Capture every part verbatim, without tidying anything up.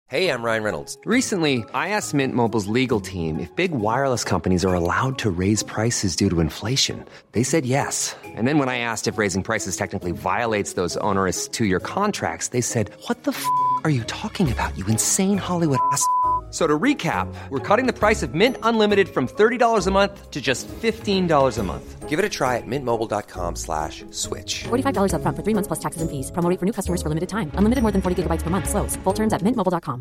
Hey, I'm Ryan Reynolds. Recently, I asked Mint Mobile's legal team if big wireless companies are allowed to raise prices due to inflation. They said yes. And then when I asked if raising prices technically violates those onerous two-year contracts, they said, what the f*** are you talking about, you insane Hollywood ass f- So to recap, we're cutting the price of Mint Unlimited from thirty dollars a month to just fifteen dollars a month. Give it a try at mintmobile.com slash switch. forty-five dollars up front for three months plus taxes and fees. Promo rate for new customers for limited time. Unlimited more than forty gigabytes per month. Slows full terms at mint mobile dot com.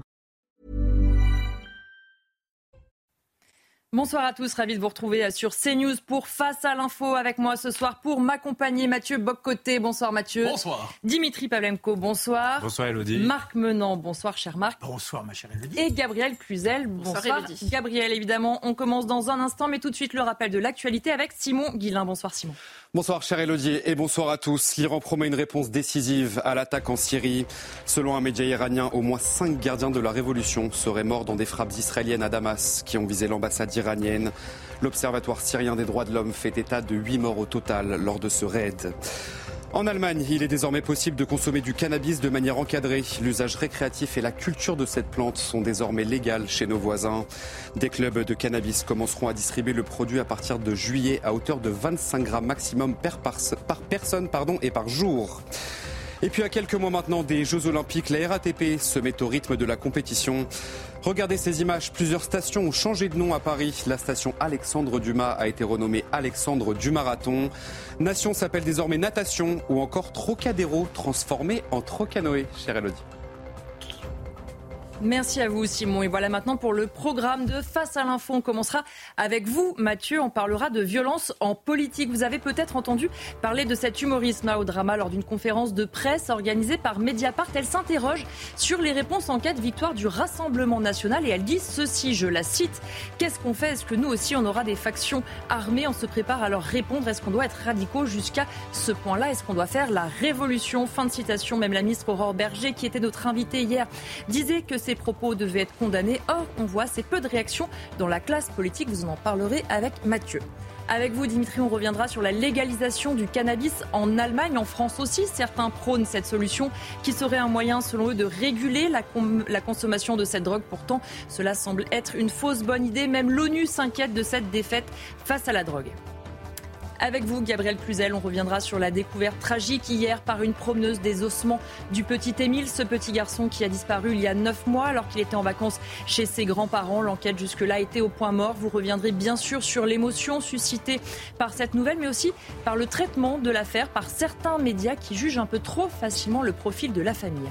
Bonsoir à tous, ravi de vous retrouver sur CNews pour Face à l'info avec moi ce soir pour m'accompagner Mathieu Bock-Côté. Bonsoir Mathieu. Bonsoir. Dimitri Pavlenko, bonsoir. Bonsoir Elodie. Marc Menant, bonsoir cher Marc. Bonsoir ma chère Elodie. Et Gabriel Cluzel, bonsoir, bonsoir Elodie. Gabriel, évidemment, on commence dans un instant, mais tout de suite le rappel de l'actualité avec Simon Guillain. Bonsoir Simon. Bonsoir chère Elodie et bonsoir à tous. L'Iran promet une réponse décisive à l'attaque en Syrie. Selon un média iranien, au moins cinq gardiens de la révolution seraient morts dans des frappes israéliennes à Damas qui ont visé l'ambassade iranienne. L'Observatoire syrien des droits de l'homme fait état de huit morts au total lors de ce raid. En Allemagne, il est désormais possible de consommer du cannabis de manière encadrée. L'usage récréatif et la culture de cette plante sont désormais légales chez nos voisins. Des clubs de cannabis commenceront à distribuer le produit à partir de juillet à hauteur de vingt-cinq grammes maximum par, par, par personne pardon, et par jour. Et puis à quelques mois maintenant des Jeux Olympiques, la R A T P se met au rythme de la compétition. Regardez ces images, plusieurs stations ont changé de nom à Paris. La station Alexandre Dumas a été renommée Alexandre Dumarathon. Nation s'appelle désormais Natation ou encore Trocadéro transformé en Trocanoë, chère Elodie. Merci à vous Simon. Et voilà maintenant pour le programme de Face à l'info. On commencera avec vous Mathieu. On parlera de violence en politique. Vous avez peut-être entendu parler de cet humoriste Mao Drama lors d'une conférence de presse organisée par Mediapart. Elle s'interroge sur les réponses en cas de victoire du Rassemblement national et elle dit ceci, je la cite. Qu'est-ce qu'on fait ? Est-ce que nous aussi on aura des factions armées ? On se prépare à leur répondre. Est-ce qu'on doit être radicaux jusqu'à ce point-là ? Est-ce qu'on doit faire la révolution ? Fin de citation. Même la ministre Aurore Bergé, qui était notre invitée hier, disait que ces propos devaient être condamnés. Or, on voit assez peu de réactions dans la classe politique. Vous en parlerez avec Mathieu. Avec vous, Dimitri, on reviendra sur la légalisation du cannabis en Allemagne, en France aussi. Certains prônent cette solution qui serait un moyen, selon eux, de réguler la, com- la consommation de cette drogue. Pourtant, cela semble être une fausse bonne idée. Même l'ONU s'inquiète de cette défaite face à la drogue. Avec vous, Gabriel Cluzel, on reviendra sur la découverte tragique hier par une promeneuse des ossements du petit Émile, ce petit garçon qui a disparu il y a neuf mois alors qu'il était en vacances chez ses grands-parents. L'enquête jusque-là était au point mort. Vous reviendrez bien sûr sur l'émotion suscitée par cette nouvelle, mais aussi par le traitement de l'affaire par certains médias qui jugent un peu trop facilement le profil de la famille.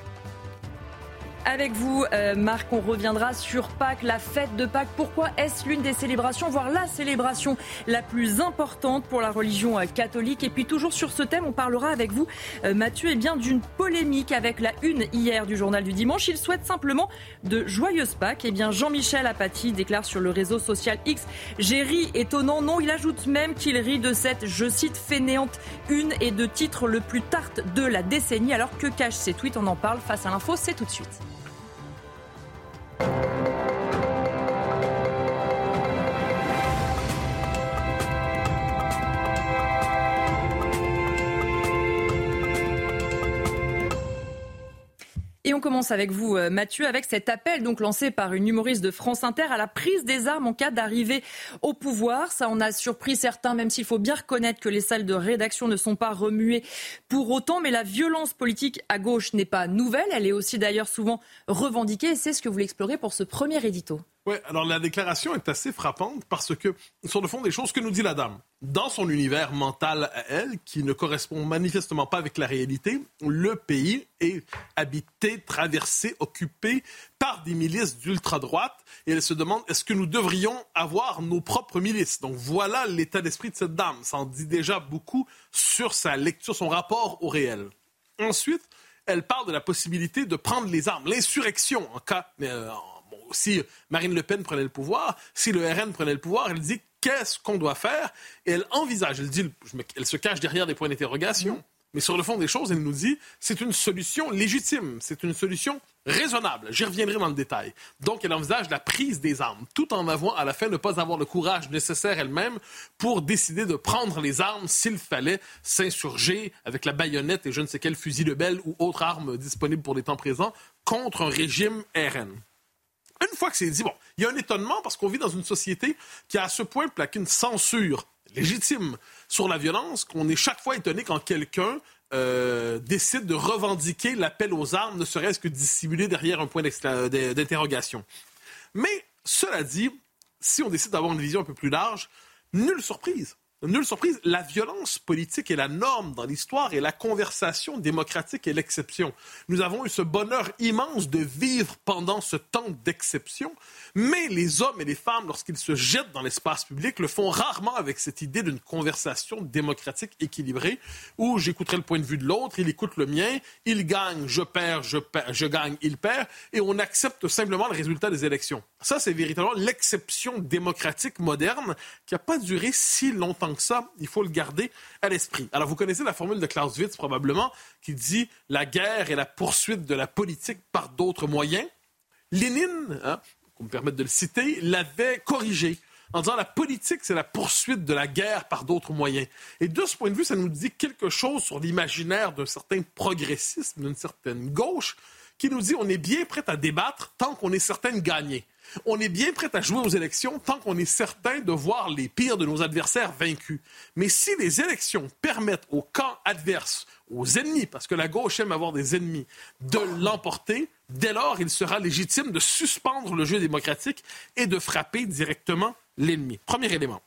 Avec vous, euh, Marc, on reviendra sur Pâques, la fête de Pâques. Pourquoi est-ce l'une des célébrations, voire la célébration la plus importante pour la religion euh, catholique ? Et puis toujours sur ce thème, on parlera avec vous, euh, Mathieu, eh bien, d'une polémique avec la une hier du journal du dimanche. Il souhaite simplement de joyeuses Pâques. Eh bien, Jean-Michel Apathy déclare sur le réseau social X « J'ai ri, étonnant, non ». Il ajoute même qu'il rit de cette, je cite, fainéante une et de titre le plus tarte de la décennie. Alors que cachent ces tweets ? On en parle face à l'info, c'est tout de suite. Et on commence avec vous, Mathieu, avec cet appel donc lancé par une humoriste de France Inter à la prise des armes en cas d'arrivée au pouvoir. Ça en a surpris certains, même s'il faut bien reconnaître que les salles de rédaction ne sont pas remuées pour autant. Mais la violence politique à gauche n'est pas nouvelle. Elle est aussi d'ailleurs souvent revendiquée. Et c'est ce que vous voulez explorer pour ce premier édito. Oui, alors la déclaration est assez frappante parce que, sur le fond des choses, que nous dit la dame ? Dans son univers mental à elle, qui ne correspond manifestement pas avec la réalité, le pays est habité, traversé, occupé par des milices d'ultra-droite. Et elle se demande, est-ce que nous devrions avoir nos propres milices ? Donc voilà l'état d'esprit de cette dame. Ça en dit déjà beaucoup sur sa lecture, son rapport au réel. Ensuite, elle parle de la possibilité de prendre les armes, l'insurrection, en cas... Euh, bon, si Marine Le Pen prenait le pouvoir, si le R N prenait le pouvoir, elle dit qu'est-ce qu'on doit faire ? Et elle envisage, elle dit, elle se cache derrière des points d'interrogation, mmh. Mais sur le fond des choses, elle nous dit c'est une solution légitime, c'est une solution raisonnable. J'y reviendrai dans le détail. Donc, elle envisage la prise des armes, tout en avouant à la fin ne pas avoir le courage nécessaire elle-même pour décider de prendre les armes s'il fallait s'insurger avec la baïonnette et je ne sais quel fusil de belle ou autre arme disponible pour les temps présents contre un régime R N. Une fois que c'est dit, bon, il y a un étonnement parce qu'on vit dans une société qui a à ce point plaqué une censure légitime sur la violence qu'on est chaque fois étonné quand quelqu'un euh, décide de revendiquer l'appel aux armes, ne serait-ce que dissimulé derrière un point d'interrogation. Mais, cela dit, si on décide d'avoir une vision un peu plus large, nulle surprise. Nulle surprise, la violence politique est la norme dans l'histoire et la conversation démocratique est l'exception. Nous avons eu ce bonheur immense de vivre pendant ce temps d'exception, mais les hommes et les femmes, lorsqu'ils se jettent dans l'espace public, le font rarement avec cette idée d'une conversation démocratique équilibrée où j'écouterai le point de vue de l'autre, il écoute le mien, il gagne, je perds, je, perds, je gagne, il perd, et on accepte simplement le résultat des élections. Ça, c'est véritablement l'exception démocratique moderne qui n'a pas duré si longtemps que ça, il faut le garder à l'esprit. Alors, vous connaissez la formule de Clausewitz, probablement, qui dit « La guerre est la poursuite de la politique par d'autres moyens ». Lénine, hein, pour me permettre de le citer, l'avait corrigé en disant « La politique, c'est la poursuite de la guerre par d'autres moyens ». Et de ce point de vue, ça nous dit quelque chose sur l'imaginaire d'un certain progressisme, d'une certaine gauche, qui nous dit « On est bien prêt à débattre tant qu'on est certain de gagner ». On est bien prêt à jouer aux élections tant qu'on est certain de voir les pires de nos adversaires vaincus. Mais si les élections permettent au camp adverse, aux ennemis, parce que la gauche aime avoir des ennemis, de l'emporter, dès lors, il sera légitime de suspendre le jeu démocratique et de frapper directement l'ennemi. Premier élément.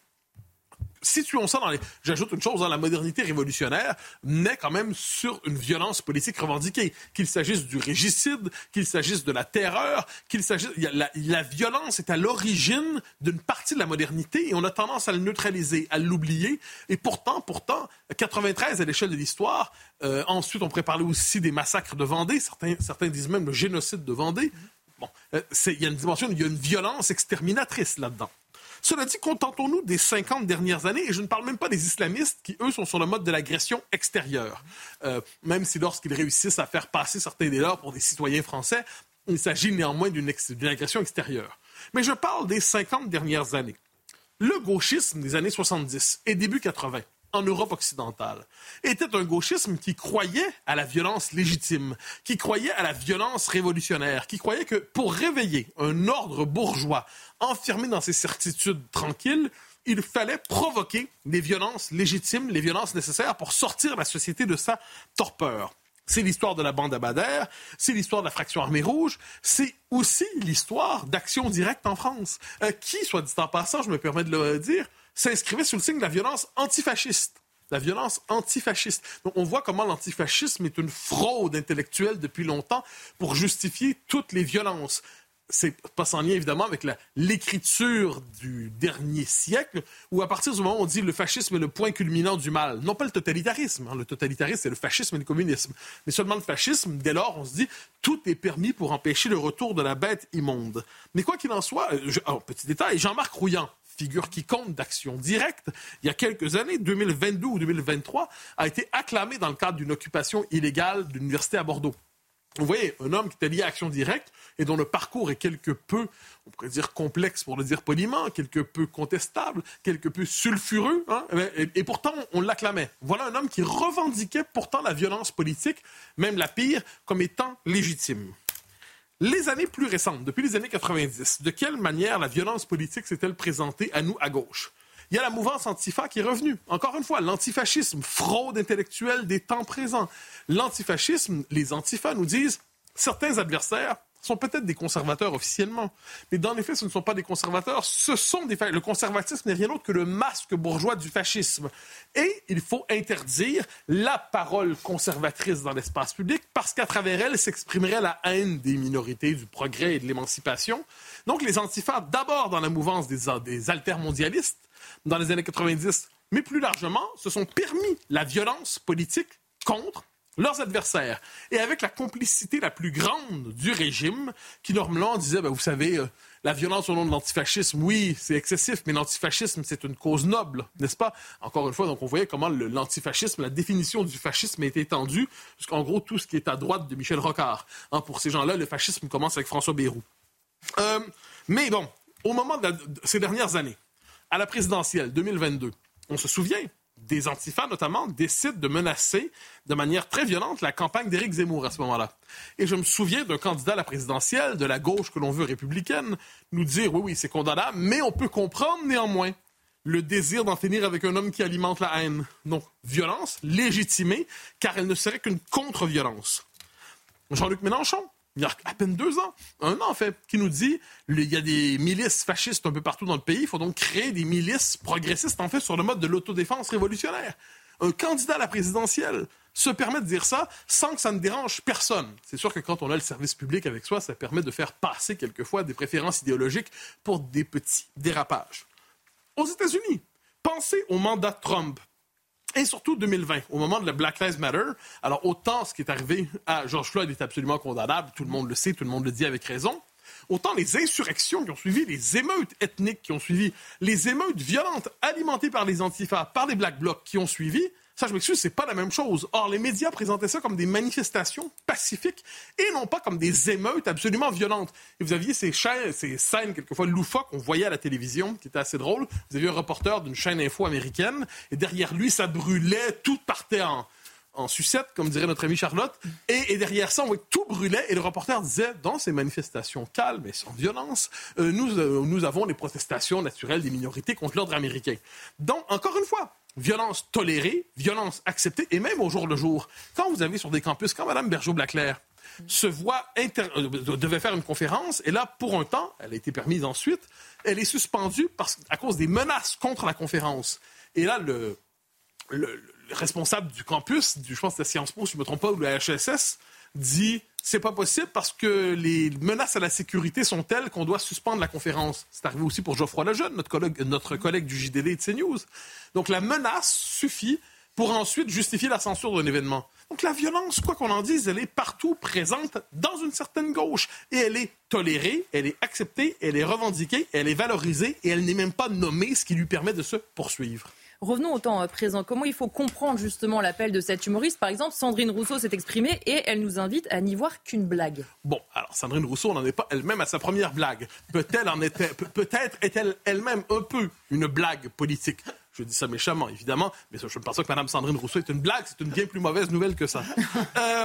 Situons ça dans les... J'ajoute une chose, hein, la modernité révolutionnaire naît quand même sur une violence politique revendiquée. Qu'il s'agisse du régicide, qu'il s'agisse de la terreur, qu'il s'agisse... La, la violence est à l'origine d'une partie de la modernité et on a tendance à le neutraliser, à l'oublier. Et pourtant, pourtant, quatre-vingt-treize à l'échelle de l'histoire, euh, ensuite on pourrait parler aussi des massacres de Vendée, certains, certains disent même le génocide de Vendée. Bon, euh, c'est, il y a une dimension, il y a une violence exterminatrice là-dedans. Cela dit, contentons-nous des cinquante dernières années, et je ne parle même pas des islamistes qui, eux, sont sur le mode de l'agression extérieure. Euh, même si lorsqu'ils réussissent à faire passer certains des leurs pour des citoyens français, il s'agit néanmoins d'une, ex- d'une agression extérieure. Mais je parle des cinquante dernières années. Le gauchisme des années soixante-dix et début quatre-vingts, en Europe occidentale, était un gauchisme qui croyait à la violence légitime, qui croyait à la violence révolutionnaire, qui croyait que pour réveiller un ordre bourgeois enfermé dans ses certitudes tranquilles, il fallait provoquer les violences légitimes, les violences nécessaires pour sortir la société de sa torpeur. C'est l'histoire de la bande à Bader, c'est l'histoire de la fraction armée rouge, c'est aussi l'histoire d'Action directe en France, euh, qui, soit dit en passant, je me permets de le dire, s'inscrivait sous le signe de la violence antifasciste. La violence antifasciste. Donc, on voit comment l'antifascisme est une fraude intellectuelle depuis longtemps pour justifier toutes les violences. C'est pas sans lien, évidemment, avec la, l'écriture du dernier siècle, où à partir du moment où on dit le fascisme est le point culminant du mal, non pas le totalitarisme, hein, le totalitarisme c'est le fascisme et le communisme, mais seulement le fascisme, dès lors on se dit tout est permis pour empêcher le retour de la bête immonde. Mais quoi qu'il en soit, je, oh, petit détail, Jean-Marc Rouillant, figure qui compte d'Action directe, il y a quelques années, deux mille vingt-deux ou deux mille vingt-trois, a été acclamé dans le cadre d'une occupation illégale d'une université à Bordeaux. Vous voyez, un homme qui était lié à Action directe et dont le parcours est quelque peu, on pourrait dire complexe pour le dire poliment, quelque peu contestable, quelque peu sulfureux, hein, et, et pourtant on l'acclamait. Voilà un homme qui revendiquait pourtant la violence politique, même la pire, comme étant légitime. Les années plus récentes, depuis les années quatre-vingt-dix, de quelle manière la violence politique s'est-elle présentée à nous à gauche? Il y a la mouvance Antifa qui est revenue. Encore une fois, l'antifascisme, fraude intellectuelle des temps présents. L'antifascisme, les antifas nous disent, certains adversaires sont peut-être des conservateurs officiellement, mais dans les faits, ce ne sont pas des conservateurs, ce sont des... Le conservatisme n'est rien d'autre que le masque bourgeois du fascisme. Et il faut interdire la parole conservatrice dans l'espace public parce qu'à travers elle s'exprimerait la haine des minorités, du progrès et de l'émancipation. Donc les antifas, d'abord dans la mouvance des, des altermondialistes, dans les années quatre-vingt-dix, mais plus largement, se sont permis la violence politique contre leurs adversaires, et avec la complicité la plus grande du régime, qui normalement disait, ben, vous savez, euh, la violence au nom de l'antifascisme, oui, c'est excessif, mais l'antifascisme, c'est une cause noble, n'est-ce pas? Encore une fois, donc on voyait comment le, l'antifascisme, la définition du fascisme est étendue, jusqu'en gros tout ce qui est à droite de Michel Rocard. Hein, pour ces gens-là, le fascisme commence avec François Bayrou. Euh, mais bon, au moment de, la, de ces dernières années, à la présidentielle deux mille vingt-deux, on se souvient, des antifas notamment, décident de menacer de manière très violente la campagne d'Éric Zemmour à ce moment-là. Et je me souviens d'un candidat à la présidentielle de la gauche que l'on veut républicaine nous dire « Oui, oui, c'est condamnable, mais on peut comprendre néanmoins le désir d'en finir avec un homme qui alimente la haine. » Donc, violence légitimée, car elle ne serait qu'une contre-violence. Jean-Luc Mélenchon, il y a à peine deux ans, un an en fait, qui nous dit il y a des milices fascistes un peu partout dans le pays, il faut donc créer des milices progressistes en fait sur le mode de l'autodéfense révolutionnaire. Un candidat à la présidentielle se permet de dire ça sans que ça ne dérange personne. C'est sûr que quand on a le service public avec soi, ça permet de faire passer quelquefois des préférences idéologiques pour des petits dérapages. Aux États-Unis, pensez au mandat Trump. Et surtout deux mille vingt, au moment de la Black Lives Matter, alors autant ce qui est arrivé à George Floyd est absolument condamnable, tout le monde le sait, tout le monde le dit avec raison, autant les insurrections qui ont suivi, les émeutes ethniques qui ont suivi, les émeutes violentes alimentées par les antifas, par les Black Blocs qui ont suivi, ça, je m'excuse, c'est pas la même chose. Or, les médias présentaient ça comme des manifestations pacifiques et non pas comme des émeutes absolument violentes. Et vous aviez ces, chaînes, ces scènes, quelquefois loufoques, qu'on voyait à la télévision, qui étaient assez drôles. Vous aviez un reporter d'une chaîne info américaine et derrière lui, ça brûlait, tout partait en, en sucette, comme dirait notre amie Charlotte. Et, et derrière ça, on voyait que tout brûlait et le reporter disait, dans ces manifestations calmes et sans violence, euh, nous, euh, nous avons les protestations naturelles des minorités contre l'ordre américain. Donc, encore une fois, violence tolérée, violence acceptée, et même au jour le jour. Quand vous avez sur des campus, quand Mme Bergeau-Blaclair se voit inter... euh, devait faire une conférence, et là, pour un temps, elle a été permise ensuite, elle est suspendue parce... à cause des menaces contre la conférence. Et là, le, le, le responsable du campus, du, je pense que c'était Sciences Po, si je ne me trompe pas, ou le H S S, dit c'est pas possible parce que les menaces à la sécurité sont telles qu'on doit suspendre la conférence. C'est arrivé aussi pour Geoffroy Lejeune, notre collègue, notre collègue du J D D et de CNews. Donc la menace suffit pour ensuite justifier la censure d'un événement. Donc la violence, quoi qu'on en dise, elle est partout présente dans une certaine gauche. Et elle est tolérée, elle est acceptée, elle est revendiquée, elle est valorisée et elle n'est même pas nommée, ce qui lui permet de se poursuivre. Revenons au temps présent. Comment il faut comprendre justement l'appel de cette humoriste? Par exemple, Sandrine Rousseau s'est exprimée et elle nous invite à n'y voir qu'une blague. Bon, alors Sandrine Rousseau n'en est pas elle-même à sa première blague. Peut-être en était, peut-être est-elle elle-même un peu une blague politique. Je dis ça méchamment, évidemment, mais je ne pense pas que Mme Sandrine Rousseau est une blague. C'est une bien plus mauvaise nouvelle que ça. Euh,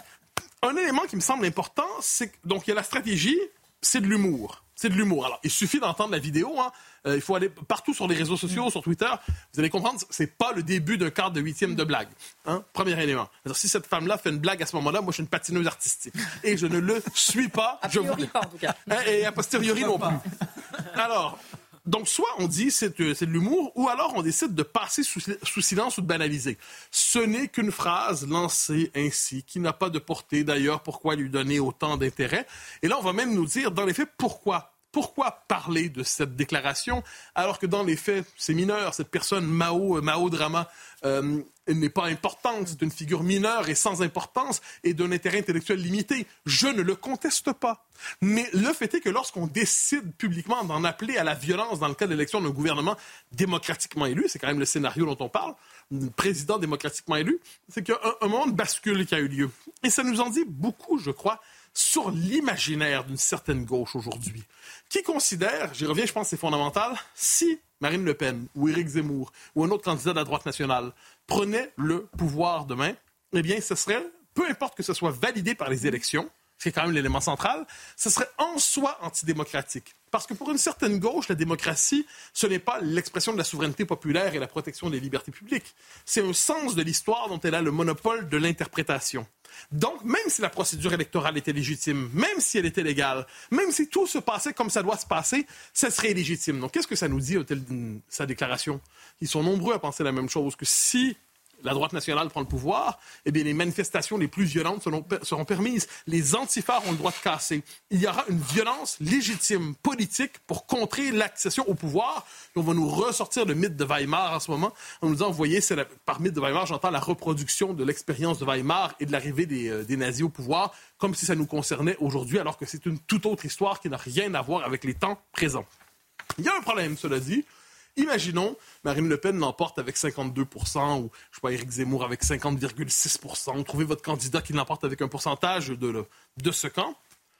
un élément qui me semble important, c'est que donc il y a la stratégie, c'est de l'humour. C'est de l'humour. Alors, il suffit d'entendre la vidéo. Hein. Euh, il faut aller partout sur les réseaux sociaux, sur Twitter. Vous allez comprendre, c'est pas le début d'un quart de huitième de blague. Hein? Premier élément. Alors, si cette femme-là fait une blague à ce moment-là, moi, je suis une patineuse artistique. Et je ne le suis pas. A priori pas, en tout cas. Et a posteriori non plus. Alors... Donc, soit on dit c'est, euh, c'est de l'humour, ou alors on décide de passer sous, sous silence ou de banaliser. Ce n'est qu'une phrase lancée ainsi, qui n'a pas de portée. D'ailleurs, pourquoi lui donner autant d'intérêt? Et là, on va même nous dire, dans les faits, pourquoi? Pourquoi parler de cette déclaration alors que dans les faits, c'est mineur. Cette personne, Mao, Mao Drama, euh, n'est pas importante. C'est une figure mineure et sans importance et d'un intérêt intellectuel limité. Je ne le conteste pas. Mais le fait est que lorsqu'on décide publiquement d'en appeler à la violence dans le cas de l'élection d'un gouvernement démocratiquement élu, c'est quand même le scénario dont on parle, un président démocratiquement élu, c'est qu'il y a un, un moment de bascule qui a eu lieu. Et ça nous en dit beaucoup, je crois, sur l'imaginaire d'une certaine gauche aujourd'hui, qui considère, j'y reviens, je pense que c'est fondamental, si Marine Le Pen ou Éric Zemmour ou un autre candidat de la droite nationale prenait le pouvoir demain, eh bien, ce serait, peu importe que ce soit validé par les élections, ce qui est quand même l'élément central, ce serait en soi antidémocratique. Parce que pour une certaine gauche, la démocratie, ce n'est pas l'expression de la souveraineté populaire et la protection des libertés publiques. C'est un sens de l'histoire dont elle a le monopole de l'interprétation. Donc, même si la procédure électorale était légitime, même si elle était légale, même si tout se passait comme ça doit se passer, ça serait illégitime. Donc, qu'est-ce que ça nous dit, sa déclaration? Ils sont nombreux à penser la même chose, que si la droite nationale prend le pouvoir, eh bien, les manifestations les plus violentes seront, seront permises. Les antifas ont le droit de casser. Il y aura une violence légitime, politique, pour contrer l'accession au pouvoir. Et on va nous ressortir le mythe de Weimar en ce moment, en nous disant, vous voyez, c'est la, par mythe de Weimar, j'entends la reproduction de l'expérience de Weimar et de l'arrivée des, euh, des nazis au pouvoir, comme si ça nous concernait aujourd'hui, alors que c'est une toute autre histoire qui n'a rien à voir avec les temps présents. Il y a un problème, cela dit. Imaginons, Marine Le Pen l'emporte avec cinquante-deux pour cent ou, je sais pas, Éric Zemmour avec cinquante virgule six pour cent. Trouvez votre candidat qui l'emporte avec un pourcentage de, de ce camp.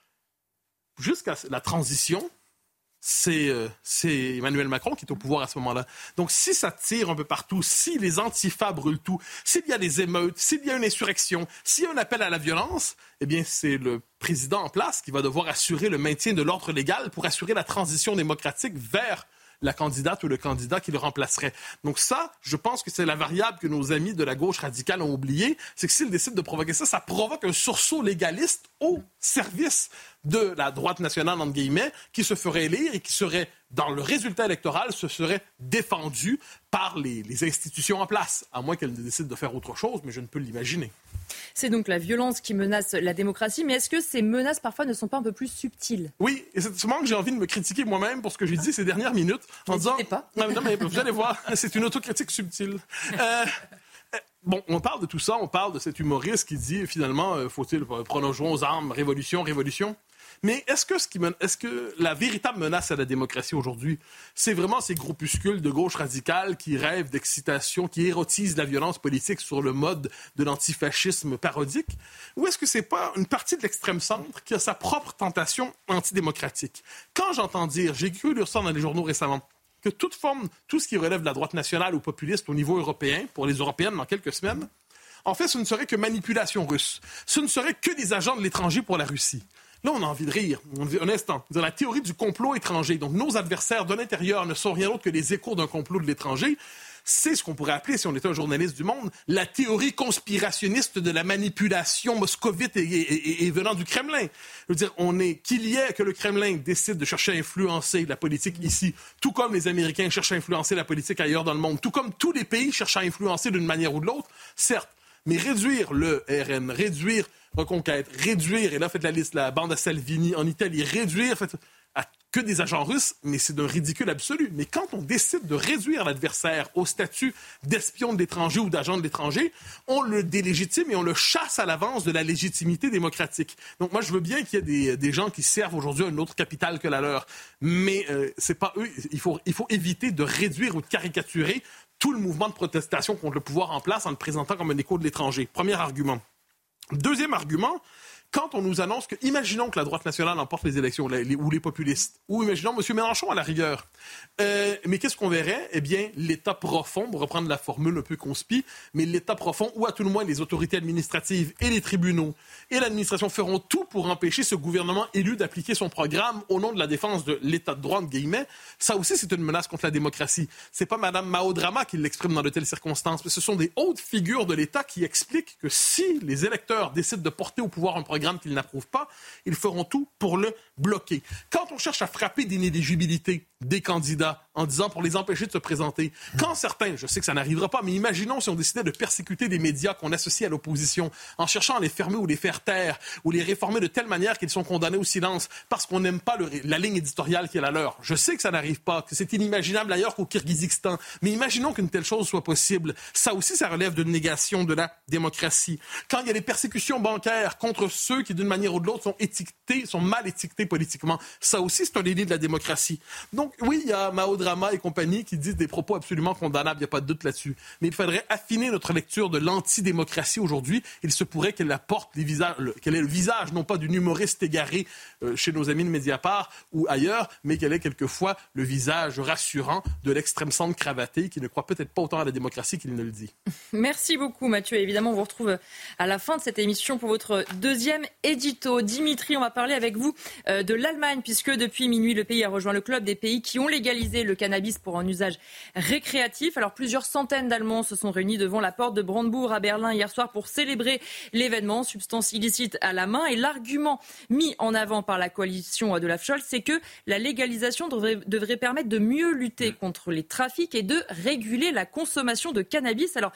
Jusqu'à la transition, c'est, euh, c'est Emmanuel Macron qui est au pouvoir à ce moment-là. Donc, si ça tire un peu partout, si les antifas brûlent tout, s'il y a des émeutes, s'il y a une insurrection, s'il y a un appel à la violence, eh bien, c'est le président en place qui va devoir assurer le maintien de l'ordre légal pour assurer la transition démocratique vers la candidate ou le candidat qui le remplacerait. Donc ça, je pense que c'est la variable que nos amis de la gauche radicale ont oubliée, c'est que s'ils décident de provoquer ça, ça provoque un sursaut légaliste au service de la droite nationale, entre guillemets, qui se ferait élire et qui serait, dans le résultat électoral, se serait défendu par les, les institutions en place, à moins qu'elles décident de faire autre chose, mais je ne peux l'imaginer. C'est donc la violence qui menace la démocratie, mais est-ce que ces menaces parfois ne sont pas un peu plus subtiles? Oui, et c'est souvent que j'ai envie de me critiquer moi-même pour ce que j'ai dit ces dernières minutes, en disant... pas. Non, non, mais vous allez voir, c'est une autocritique subtile. Euh... Bon, on parle de tout ça, on parle de cet humoriste qui dit, finalement, euh, faut-il prolongeons aux armes, révolution, révolution. Mais est-ce que, ce qui men... est-ce que la véritable menace à la démocratie aujourd'hui, c'est vraiment ces groupuscules de gauche radicale qui rêvent d'excitation, qui érotisent la violence politique sur le mode de l'antifascisme parodique? Ou est-ce que c'est pas une partie de l'extrême centre qui a sa propre tentation antidémocratique? Quand j'entends dire, j'ai cru lire ça dans les journaux récemment, que toute forme, tout ce qui relève de la droite nationale ou populiste au niveau européen, pour les européennes dans quelques semaines, en fait, ce ne serait que manipulation russe. Ce ne serait que des agents de l'étranger pour la Russie. Là, on a envie de rire. On dit un instant. La théorie du complot étranger. Donc, nos adversaires de l'intérieur ne sont rien d'autre que les échos d'un complot de l'étranger. C'est ce qu'on pourrait appeler, si on était un journaliste du Monde, la théorie conspirationniste de la manipulation moscovite et, et, et, et venant du Kremlin. Je veux dire, on est qu'il y ait que le Kremlin décide de chercher à influencer la politique ici, tout comme les Américains cherchent à influencer la politique ailleurs dans le monde, tout comme tous les pays cherchent à influencer d'une manière ou de l'autre, certes. Mais réduire le R N, réduire Reconquête, réduire, et là, faites la liste, la bande à Salvini en Italie, réduire, faites à que des agents russes, mais c'est d'un ridicule absolu. Mais quand on décide de réduire l'adversaire au statut d'espion de l'étranger ou d'agent de l'étranger, on le délégitime et on le chasse à l'avance de la légitimité démocratique. Donc moi, je veux bien qu'il y ait des, des gens qui servent aujourd'hui à une autre capitale que la leur, mais euh, c'est pas eux. Il faut, il faut éviter de réduire ou de caricaturer tout le mouvement de protestation contre le pouvoir en place en le présentant comme un écho de l'étranger. Premier argument. Deuxième argument, quand on nous annonce que, imaginons que la droite nationale emporte les élections, les, les, ou les populistes, ou imaginons M. Mélenchon à la rigueur, euh, mais qu'est-ce qu'on verrait? Eh bien, l'État profond, pour reprendre la formule un peu conspi, mais l'État profond, ou à tout le moins les autorités administratives et les tribunaux et l'administration feront tout pour empêcher ce gouvernement élu d'appliquer son programme au nom de la défense de l'État de droit, entre guillemets. Ça aussi, c'est une menace contre la démocratie. C'est pas Mme Mao Drama qui l'exprime dans de telles circonstances, mais ce sont des hautes figures de l'État qui expliquent que si les électeurs décident de porter au pouvoir un programme qu'ils n'approuvent pas, ils feront tout pour le bloquer. Quand on cherche à frapper d'inéligibilité des candidats en disant pour les empêcher de se présenter, quand certains, je sais que ça n'arrivera pas, mais imaginons si on décidait de persécuter des médias qu'on associe à l'opposition en cherchant à les fermer ou les faire taire ou les réformer de telle manière qu'ils sont condamnés au silence parce qu'on n'aime pas le, la ligne éditoriale qui est la leur. Je sais que ça n'arrive pas, que c'est inimaginable ailleurs qu'au Kirghizistan, mais imaginons qu'une telle chose soit possible. Ça aussi, ça relève d'une négation de la démocratie. Quand il y a des persécutions bancaires contre ceux qui, d'une manière ou de l'autre, sont étiquetés, sont mal étiquetés politiquement, ça aussi, c'est un délit de la démocratie. Donc, oui, il y a Mao Drama et compagnie qui disent des propos absolument condamnables, il n'y a pas de doute là-dessus. Mais il faudrait affiner notre lecture de l'antidémocratie aujourd'hui. Il se pourrait qu'elle apporte les visages, le, qu'elle ait le visage, non pas d'une humoriste égarée euh, chez nos amis de Mediapart ou ailleurs, mais qu'elle ait quelquefois le visage rassurant de l'extrême centre cravaté qui ne croit peut-être pas autant à la démocratie qu'il ne le dit. Merci beaucoup, Mathieu. Évidemment, on vous retrouve à la fin de cette émission pour votre deuxième édito. Dimitri, on va parler avec vous euh, de l'Allemagne, puisque depuis minuit, le pays a rejoint le club des pays qui ont légalisé le cannabis pour un usage récréatif. Alors, plusieurs centaines d'Allemands se sont réunis devant la porte de Brandebourg à Berlin hier soir pour célébrer l'événement, substance illicite à la main. Et l'argument mis en avant par la coalition de la Scholz, c'est que la légalisation devrait, devrait permettre de mieux lutter contre les trafics et de réguler la consommation de cannabis. Alors,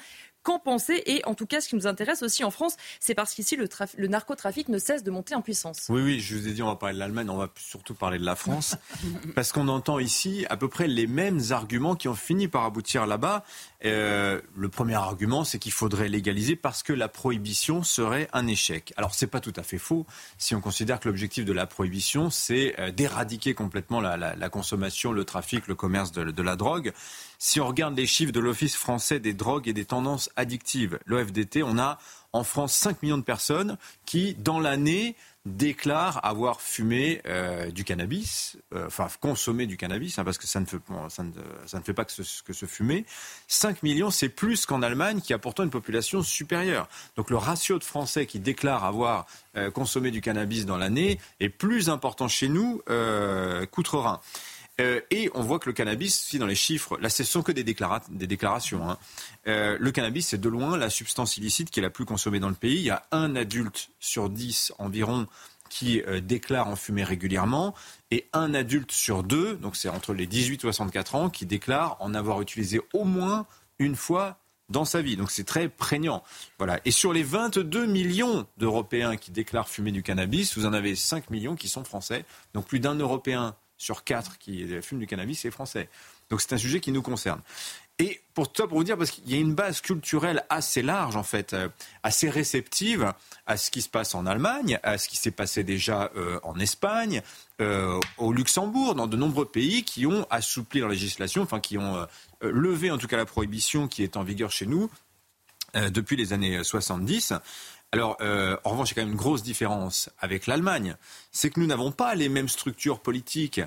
Qu'en penser ? Et en tout cas, ce qui nous intéresse aussi en France, c'est parce qu'ici, le, traf- le narcotrafic ne cesse de monter en puissance. Oui, oui, je vous ai dit, on va parler de l'Allemagne, on va surtout parler de la France, parce qu'on entend ici à peu près les mêmes arguments qui ont fini par aboutir là-bas. Euh, le premier argument, c'est qu'il faudrait légaliser parce que la prohibition serait un échec. Alors, c'est pas tout à fait faux si on considère que l'objectif de la prohibition, c'est euh, d'éradiquer complètement la, la, la consommation, le trafic, le commerce de, de la drogue. Si on regarde les chiffres de l'Office français des drogues et des tendances addictives, l'O F D T, on a en France cinq millions de personnes qui, dans l'année, déclarent avoir fumé euh, du cannabis, euh, enfin consommé du cannabis, hein, parce que ça ne fait, bon, ça ne, ça ne fait pas que se, que se fumer. cinq millions, c'est plus qu'en Allemagne, qui a pourtant une population supérieure. Donc le ratio de Français qui déclarent avoir euh, consommé du cannabis dans l'année est plus important chez nous euh, qu'outre-Rhin. Euh, et on voit que le cannabis, si dans les chiffres, là ce sont que des, déclara- des déclarations, hein. euh, le cannabis c'est de loin la substance illicite qui est la plus consommée dans le pays. Il y a un adulte sur dix environ qui euh, déclare en fumer régulièrement et un adulte sur deux, donc c'est entre les dix-huit et soixante-quatre ans, qui déclare en avoir utilisé au moins une fois dans sa vie. Donc c'est très prégnant. Voilà. Et sur les vingt-deux millions d'Européens qui déclarent fumer du cannabis, vous en avez cinq millions qui sont français, donc plus d'un Européen sur quatre qui fument du cannabis, c'est français. Donc c'est un sujet qui nous concerne. Et pour toi, pour vous dire, parce qu'il y a une base culturelle assez large, en fait, euh, assez réceptive à ce qui se passe en Allemagne, à ce qui s'est passé déjà euh, en Espagne, euh, au Luxembourg, dans de nombreux pays qui ont assoupli leur législation, enfin qui ont euh, levé en tout cas la prohibition qui est en vigueur chez nous euh, depuis les années soixante-dix. Alors, euh, en revanche, il y a quand même une grosse différence avec l'Allemagne. C'est que nous n'avons pas les mêmes structures politiques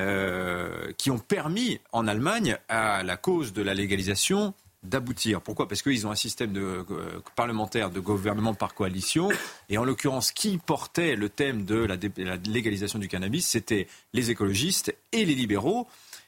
euh, qui ont permis en Allemagne à la cause de la légalisation d'aboutir. Pourquoi ? Parce qu'ils ont un système de, euh, parlementaire de gouvernement par coalition. Et en l'occurrence, qui portait le thème de la, dé- la légalisation du cannabis ? C'était les écologistes et les libéraux.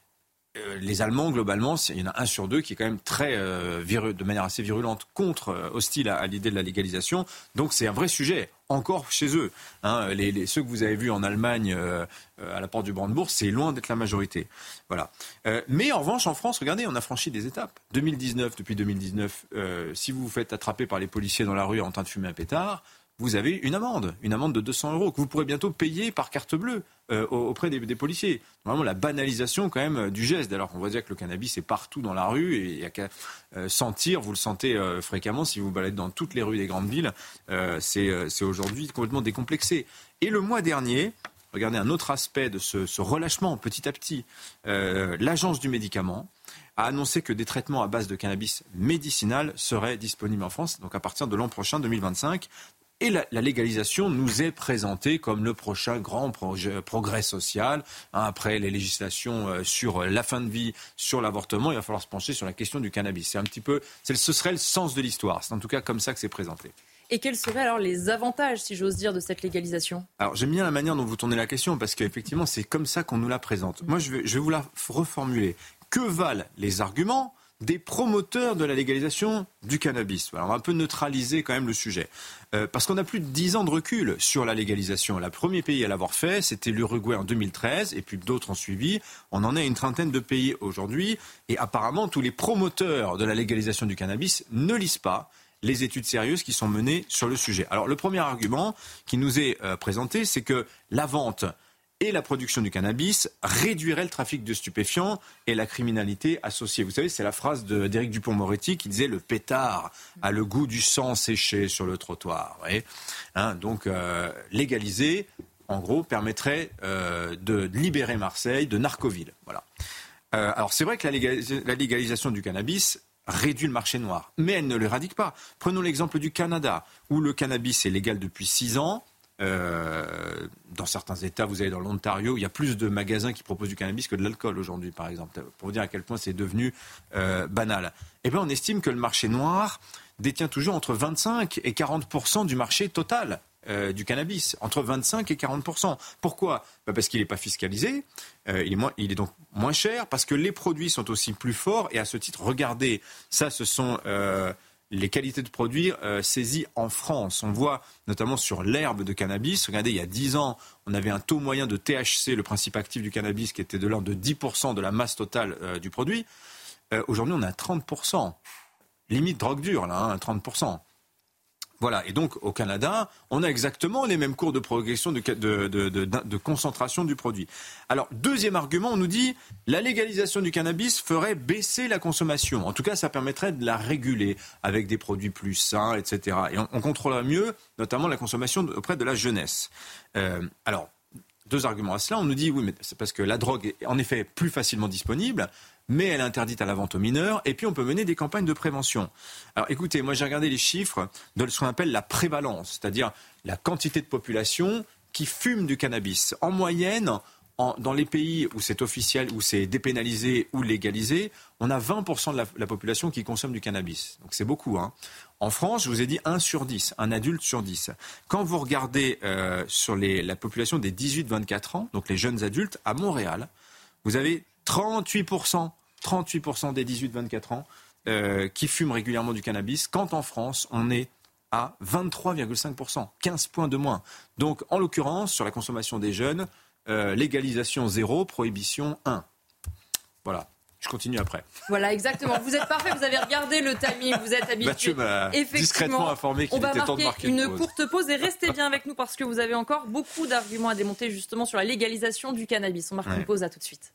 Euh, les Allemands, globalement, il y en a un sur deux qui est quand même très, euh, viru- de manière assez virulente, contre, euh, hostile à, à l'idée de la légalisation. Donc c'est un vrai sujet, encore chez eux. Hein, les, les, ceux que vous avez vus en Allemagne, euh, euh, à la porte du Brandebourg, c'est loin d'être la majorité. Voilà. Euh, mais en revanche, en France, regardez, on a franchi des étapes. deux mille dix-neuf, depuis deux mille dix-neuf, euh, si vous vous faites attraper par les policiers dans la rue en train de fumer un pétard, vous avez une amende, une amende de deux cents euros que vous pourrez bientôt payer par carte bleue euh, auprès des, des policiers. Vraiment la banalisation quand même du geste. Alors qu'on voit dire que le cannabis est partout dans la rue et il n'y a qu'à euh, sentir, vous le sentez euh, fréquemment si vous vous baladez dans toutes les rues des grandes villes. Euh, c'est, euh, c'est aujourd'hui complètement décomplexé. Et le mois dernier, regardez un autre aspect de ce, ce relâchement petit à petit, euh, l'Agence du médicament a annoncé que des traitements à base de cannabis médicinal seraient disponibles en France, donc à partir de l'an prochain, deux mille vingt-cinq. Et la, la légalisation nous est présentée comme le prochain grand projet, progrès social. Hein, après les législations euh, sur la fin de vie, sur l'avortement, il va falloir se pencher sur la question du cannabis. C'est un petit peu, c'est, ce serait le sens de l'histoire. C'est en tout cas comme ça que c'est présenté. Et quels seraient alors les avantages, si j'ose dire, de cette légalisation ? Alors j'aime bien la manière dont vous tournez la question parce qu'effectivement c'est comme ça qu'on nous la présente. Moi je vais, je vais vous la reformuler. Que valent les arguments des promoteurs de la légalisation du cannabis? Alors on va un peu neutraliser quand même le sujet. Euh, parce qu'on a plus de dix ans de recul sur la légalisation. Le premier pays à l'avoir fait, c'était l'Uruguay en deux mille treize, et puis d'autres ont suivi. On en est à une trentaine de pays aujourd'hui, et apparemment tous les promoteurs de la légalisation du cannabis ne lisent pas les études sérieuses qui sont menées sur le sujet. Alors le premier argument qui nous est euh, présenté, c'est que la vente et la production du cannabis réduirait le trafic de stupéfiants et la criminalité associée. Vous savez, c'est la phrase de, d'Éric Dupond-Moretti qui disait « Le pétard a le goût du sang séché sur le trottoir ». Hein, donc, euh, légaliser, en gros, permettrait euh, de libérer Marseille de narcoville. Voilà. Euh, alors, c'est vrai que la, légalis- la légalisation du cannabis réduit le marché noir, mais elle ne l'éradique pas. Prenons l'exemple du Canada, où le cannabis est légal depuis six ans. Euh, dans certains États, vous allez dans l'Ontario, il y a plus de magasins qui proposent du cannabis que de l'alcool aujourd'hui, par exemple, pour vous dire à quel point c'est devenu euh, banal. Eh bien, on estime que le marché noir détient toujours entre vingt-cinq et quarante pour cent du marché total euh, du cannabis, entre vingt-cinq et quarante pour cent. Pourquoi ? Ben parce qu'il n'est pas fiscalisé, euh, il est moins, il est donc moins cher, parce que les produits sont aussi plus forts, et à ce titre, regardez, ça, ce sont... Euh, les qualités de produits euh, saisies en France. On voit notamment sur l'herbe de cannabis. Regardez, il y a dix ans, on avait un taux moyen de T H C, le principe actif du cannabis, qui était de l'ordre de dix pour cent de la masse totale euh, du produit. Euh, aujourd'hui, on a trente pour cent. limite drogue dure, là, hein, trente pour cent. Voilà, et donc au Canada, on a exactement les mêmes cours de progression de, de, de, de, de concentration du produit. Alors, deuxième argument, on nous dit la légalisation du cannabis ferait baisser la consommation. En tout cas, ça permettrait de la réguler avec des produits plus sains, et cetera. Et on, on contrôlerait mieux, notamment la consommation auprès de la jeunesse. Euh, alors, deux arguments à cela. On nous dit, oui, mais c'est parce que la drogue est en effet plus facilement disponible, mais elle est interdite à la vente aux mineurs, et puis on peut mener des campagnes de prévention. Alors écoutez, moi j'ai regardé les chiffres de ce qu'on appelle la prévalence, c'est-à-dire la quantité de population qui fume du cannabis. En moyenne, en, dans les pays où c'est officiel, où c'est dépénalisé ou légalisé, on a vingt pour cent de la, la population qui consomme du cannabis. Donc c'est beaucoup, hein. En France, je vous ai dit un sur dix, un adulte sur dix. Quand vous regardez euh, sur les, la population des dix-huit vingt-quatre ans, donc les jeunes adultes, à Montréal, vous avez trente-huit pour cent, trente-huit pour cent des dix-huit vingt-quatre ans euh, qui fument régulièrement du cannabis, quand en France, on est à vingt-trois virgule cinq pour cent, quinze points de moins. Donc, en l'occurrence, sur la consommation des jeunes, euh, légalisation zéro, prohibition un. Voilà. Je continue après. Voilà, exactement. Vous êtes parfait, vous avez regardé le timing, vous êtes habitué. Mathieu m'a discrètement informé qu'il était temps de marquer une une pause. courte pause et restez bien avec nous parce que vous avez encore beaucoup d'arguments à démonter justement sur la légalisation du cannabis. On marque ouais. une pause, à tout de suite.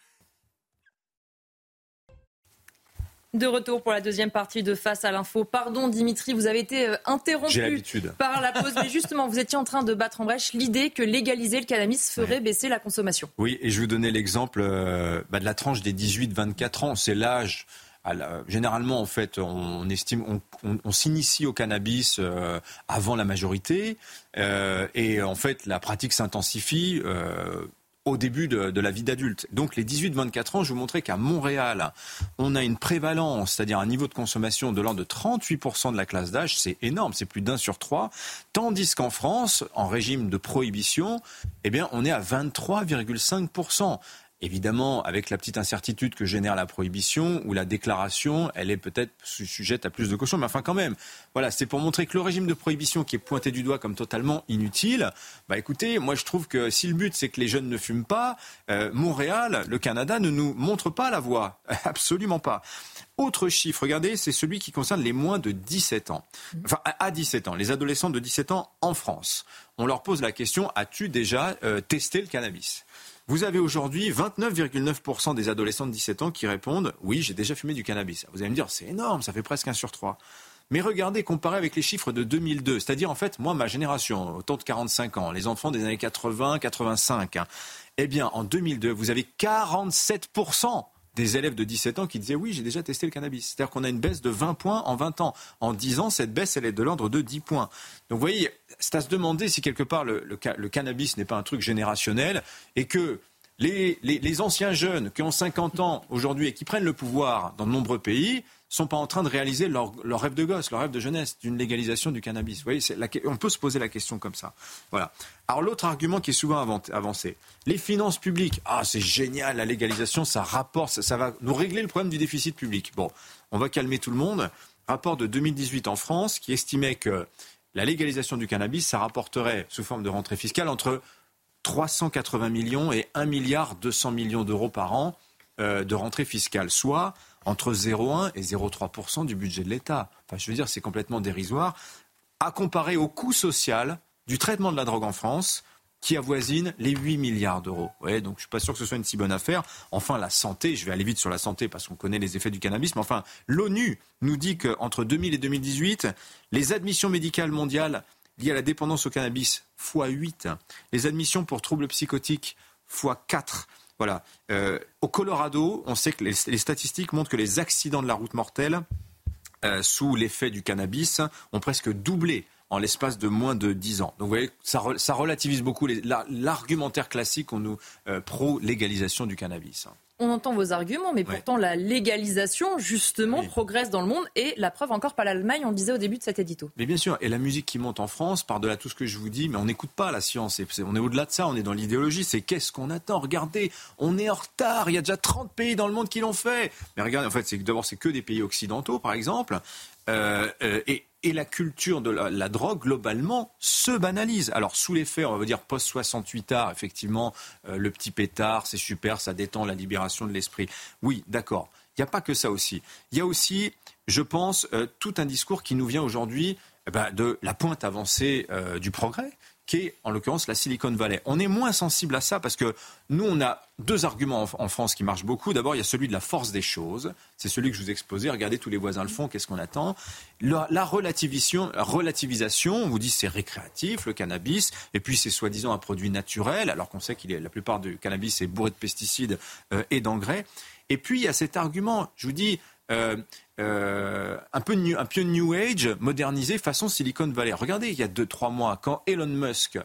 De retour pour la deuxième partie de Face à l'info. Pardon Dimitri, vous avez été interrompu par la pause, mais justement vous étiez en train de battre en brèche l'idée que légaliser le cannabis ferait ouais. baisser la consommation. Oui, et je vais vous donner l'exemple euh, bah, de la tranche des dix-huit vingt-quatre ans. C'est l'âge, à la, généralement en fait, on, on estime, on, on, on s'initie au cannabis euh, avant la majorité, euh, et en fait la pratique s'intensifie. Euh, au début de, de la vie d'adulte. Donc les dix-huit vingt-quatre ans, je vous montrais qu'à Montréal, on a une prévalence, c'est-à-dire un niveau de consommation de l'ordre de trente-huit pour cent de la classe d'âge, c'est énorme, c'est plus d'un sur trois, tandis qu'en France, en régime de prohibition, eh bien, on est à vingt-trois virgule cinq pour cent. Évidemment, avec la petite incertitude que génère la prohibition, où la déclaration, elle est peut-être sujette à plus de caution, mais enfin quand même, voilà, c'est pour montrer que le régime de prohibition qui est pointé du doigt comme totalement inutile, bah écoutez, moi je trouve que si le but c'est que les jeunes ne fument pas, euh, Montréal, le Canada ne nous montre pas la voie, absolument pas. Autre chiffre, regardez, c'est celui qui concerne les moins de dix-sept ans. Enfin, à dix-sept ans, les adolescents de dix-sept ans en France. On leur pose la question, as-tu déjà euh, testé le cannabis ? Vous avez aujourd'hui vingt-neuf virgule neuf pour cent des adolescents de dix-sept ans qui répondent « Oui, j'ai déjà fumé du cannabis ». Vous allez me dire, c'est énorme, ça fait presque un sur trois. Mais regardez, comparé avec les chiffres de deux mille deux, c'est-à-dire en fait, moi, ma génération, autour de quarante-cinq ans, les enfants des années quatre-vingts quatre-vingt-cinq, hein, eh bien, en deux mille deux, vous avez quarante-sept pour cent des élèves de dix-sept ans qui disaient « Oui, j'ai déjà testé le cannabis ». C'est-à-dire qu'on a une baisse de vingt points en vingt ans. En dix ans, cette baisse, elle est de l'ordre de dix points. Donc, vous voyez, c'est à se demander si quelque part le, le, le cannabis n'est pas un truc générationnel et que les, les, les anciens jeunes qui ont cinquante ans aujourd'hui et qui prennent le pouvoir dans de nombreux pays sont pas en train de réaliser leur, leur rêve de gosse, leur rêve de jeunesse, d'une légalisation du cannabis. Vous voyez, c'est la, on peut se poser la question comme ça. Voilà. Alors l'autre argument qui est souvent avancé, les finances publiques. Ah, c'est génial, la légalisation, ça rapporte, ça, ça va nous régler le problème du déficit public. Bon, on va calmer tout le monde. Rapport de deux mille dix-huit en France qui estimait que la légalisation du cannabis, ça rapporterait sous forme de rentrée fiscale entre trois cent quatre-vingts millions et un milliard deux cents millions d'euros par an euh, de rentrée fiscale, soit entre zéro virgule un et zéro virgule trois pour cent du budget de l'État. Enfin, je veux dire, c'est complètement dérisoire, à comparer au coût social du traitement de la drogue en France, qui avoisine les huit milliards d'euros. Ouais, donc je ne suis pas sûr que ce soit une si bonne affaire. Enfin, la santé, je vais aller vite sur la santé parce qu'on connaît les effets du cannabis, mais enfin, l'ONU nous dit qu'entre deux mille et deux mille dix-huit, les admissions médicales mondiales liées à la dépendance au cannabis, fois huit. Les admissions pour troubles psychotiques, fois quatre. Voilà. Euh, au Colorado, on sait que les, les statistiques montrent que les accidents de la route mortelle euh, sous l'effet du cannabis ont presque doublé en l'espace de moins de dix ans. Donc vous voyez, ça, ça relativise beaucoup les, la, l'argumentaire classique qu'on nous euh, pro-légalisation du cannabis. On entend vos arguments, mais pourtant ouais. la légalisation, justement, oui. progresse dans le monde. Et la preuve encore pas l'Allemagne, on le disait au début de cet édito. Mais bien sûr, et la musique qui monte en France, par-delà tout ce que je vous dis, mais on n'écoute pas la science. C'est, on est au-delà de ça, on est dans l'idéologie. C'est qu'est-ce qu'on attend ? Regardez, on est en retard. Il y a déjà trente pays dans le monde qui l'ont fait. Mais regardez, en fait, c'est, d'abord, c'est que des pays occidentaux, par exemple. Euh, euh, et, et la culture de la, la drogue, globalement, se banalise. Alors, sous l'effet, on va dire, post-soixante-huit art, effectivement, euh, le petit pétard, c'est super, ça détend la libération de l'esprit. Oui, d'accord. il n'y a pas que ça aussi. Il y a aussi, je pense, euh, tout un discours qui nous vient aujourd'hui eh ben, de la pointe avancée euh, du progrès, qui est en l'occurrence la Silicon Valley. On est moins sensible à ça parce que nous, on a deux arguments en, en France qui marchent beaucoup. D'abord, il y a celui de la force des choses. C'est celui que je vous ai exposé. Regardez, tous les voisins le font. Qu'est-ce qu'on attend ? La, la, relativisation, la relativisation, on vous dit c'est récréatif, le cannabis, et puis c'est soi-disant un produit naturel, alors qu'on sait que la plupart du cannabis est bourré de pesticides euh, et d'engrais. Et puis, il y a cet argument, je vous dis... Euh, euh, un peu new, un peu New Age, modernisé façon Silicon Valley. Regardez, il y a deux, trois mois, quand Elon Musk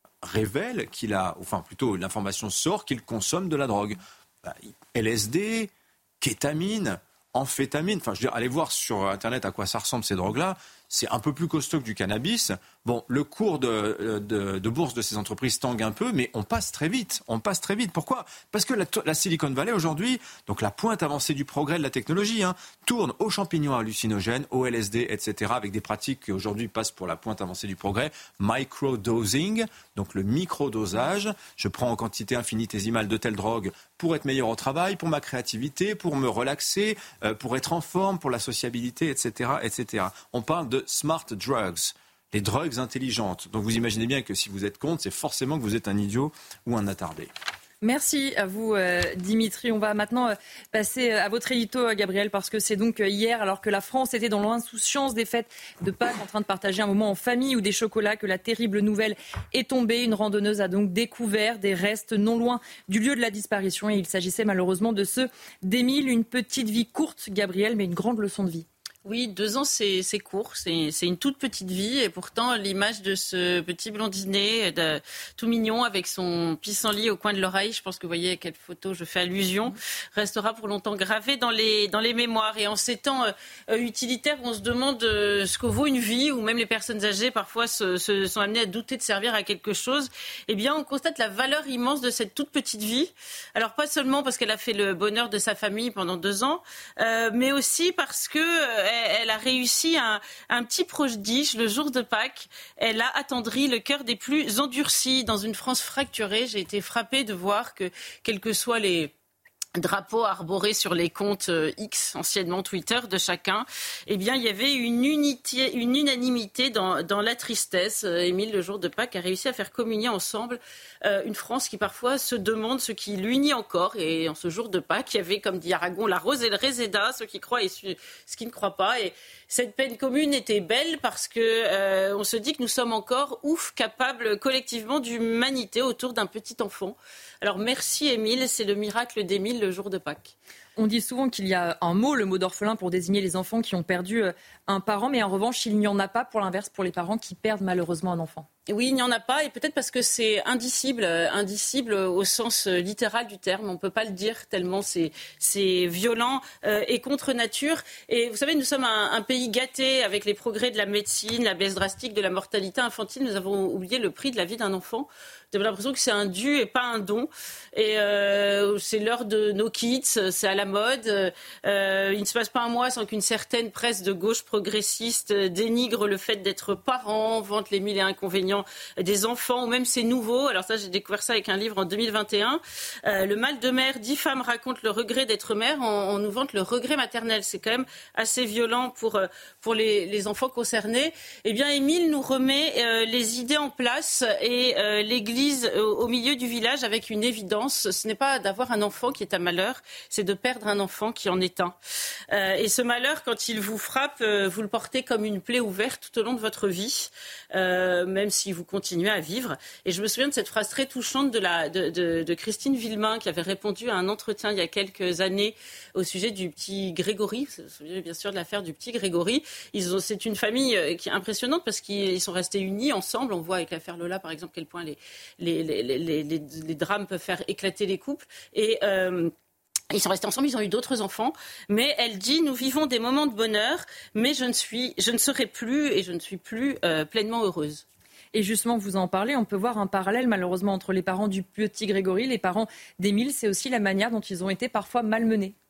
révèle qu'il a, enfin plutôt l'information sort qu'il consomme de la drogue. Bah, L S D, kétamine, amphétamine, enfin je veux dire, allez voir sur Internet à quoi ça ressemble ces drogues-là. C'est un peu plus costaud que du cannabis. Bon, le cours de, de, de bourse de ces entreprises tangue un peu, mais on passe très vite. On passe très vite. Pourquoi ? Parce que la, la Silicon Valley aujourd'hui, donc la pointe avancée du progrès de la technologie, hein, tourne aux champignons hallucinogènes, au L S D, et cetera, avec des pratiques qui aujourd'hui passent pour la pointe avancée du progrès. Microdosing, donc le microdosage. Je prends en quantité infinitésimale de telle drogue pour être meilleur au travail, pour ma créativité, pour me relaxer, euh, pour être en forme, pour la sociabilité, et cetera, et cetera. On parle de smart drugs, les drogues intelligentes. Donc vous imaginez bien que si vous êtes contre, c'est forcément que vous êtes un idiot ou un attardé. Merci à vous, euh, Dimitri. On va maintenant euh, passer à votre édito, euh, Gabriel, parce que c'est donc euh, hier, alors que la France était dans l'insouciance des fêtes de Pâques, en train de partager un moment en famille ou des chocolats, que la terrible nouvelle est tombée. Une randonneuse a donc découvert des restes non loin du lieu de la disparition. Et il s'agissait malheureusement de ceux d'Émile. Une petite vie courte, Gabriel, mais une grande leçon de vie. Oui, deux ans, c'est, c'est court, c'est, c'est une toute petite vie. Et pourtant, l'image de ce petit blondinet de, tout mignon avec son pissenlit au coin de l'oreille, je pense que vous voyez à quelle photo je fais allusion, restera pour longtemps gravée dans les, dans les mémoires. Et en ces temps euh, utilitaires où on se demande euh, ce que vaut une vie, où même les personnes âgées parfois se, se sont amenées à douter de servir à quelque chose, eh bien, on constate la valeur immense de cette toute petite vie. Alors, pas seulement parce qu'elle a fait le bonheur de sa famille pendant deux ans, euh, mais aussi parce que euh, elle a réussi un, un petit prodige le jour de Pâques. Elle a attendri le cœur des plus endurcis dans une France fracturée. J'ai été frappée de voir que, quels que soient les drapeaux arborés sur les comptes X, anciennement Twitter, de chacun, eh bien, il y avait une unité, une unanimité dans, dans la tristesse. Émile, le jour de Pâques, a réussi à faire communier ensemble euh, une France qui parfois se demande ce qui l'unit encore. Et en ce jour de Pâques, il y avait, comme dit Aragon, la rose et le réséda, ceux qui croient et ceux qui ne croient pas. Et cette peine commune était belle parce que euh, on se dit que nous sommes encore, ouf, capables collectivement d'humanité autour d'un petit enfant. Alors merci Émile, c'est le miracle d'Émile le jour de Pâques. On dit souvent qu'il y a un mot, le mot d'orphelin, pour désigner les enfants qui ont perdu un parent, mais en revanche, il n'y en a pas, pour l'inverse, pour les parents qui perdent malheureusement un enfant. Oui, il n'y en a pas, et peut-être parce que c'est indicible, indicible au sens littéral du terme. On ne peut pas le dire tellement c'est, c'est violent euh, et contre nature. Et vous savez, nous sommes un, un pays gâté avec les progrès de la médecine, la baisse drastique de la mortalité infantile. Nous avons oublié le prix de la vie d'un enfant. J'ai l'impression que c'est un dû et pas un don. Et euh, c'est l'heure de nos kits, c'est à la mode. Euh, il ne se passe pas un mois sans qu'une certaine presse de gauche progressiste dénigre le fait d'être parent, vante les mille et un inconvénients des enfants, ou même c'est nouveau. Alors ça, j'ai découvert ça avec un livre en deux mille vingt et un. Euh, le mal de mère, dix femmes racontent le regret d'être mère. On, on nous vante le regret maternel. C'est quand même assez violent pour, pour les, les enfants concernés. Eh bien, Émile nous remet euh, les idées en place et euh, l'Église au milieu du village avec une évidence. Ce n'est pas d'avoir un enfant qui est un malheur, c'est de perdre un enfant qui en est un. Euh, et ce malheur, quand il vous frappe, euh, vous le portez comme une plaie ouverte tout au long de votre vie, euh, même si vous continuez à vivre. Et je me souviens de cette phrase très touchante de, la, de, de, de Christine Villemain, qui avait répondu à un entretien il y a quelques années au sujet du petit Grégory. Vous vous souvenez bien sûr de l'affaire du petit Grégory. Ils ont, c'est une famille qui est impressionnante parce qu'ils sont restés unis ensemble. On voit avec l'affaire Lola, par exemple, quel point les Les, les, les, les, les drames peuvent faire éclater les couples. Et euh, ils sont restés ensemble, ils ont eu d'autres enfants. Mais elle dit, nous vivons des moments de bonheur, mais je ne, suis, je ne serai plus et je ne suis plus euh, pleinement heureuse. Et justement, vous en parlez, on peut voir un parallèle malheureusement entre les parents du petit Grégory, les parents d'Émile. C'est aussi la manière dont ils ont été parfois malmenés.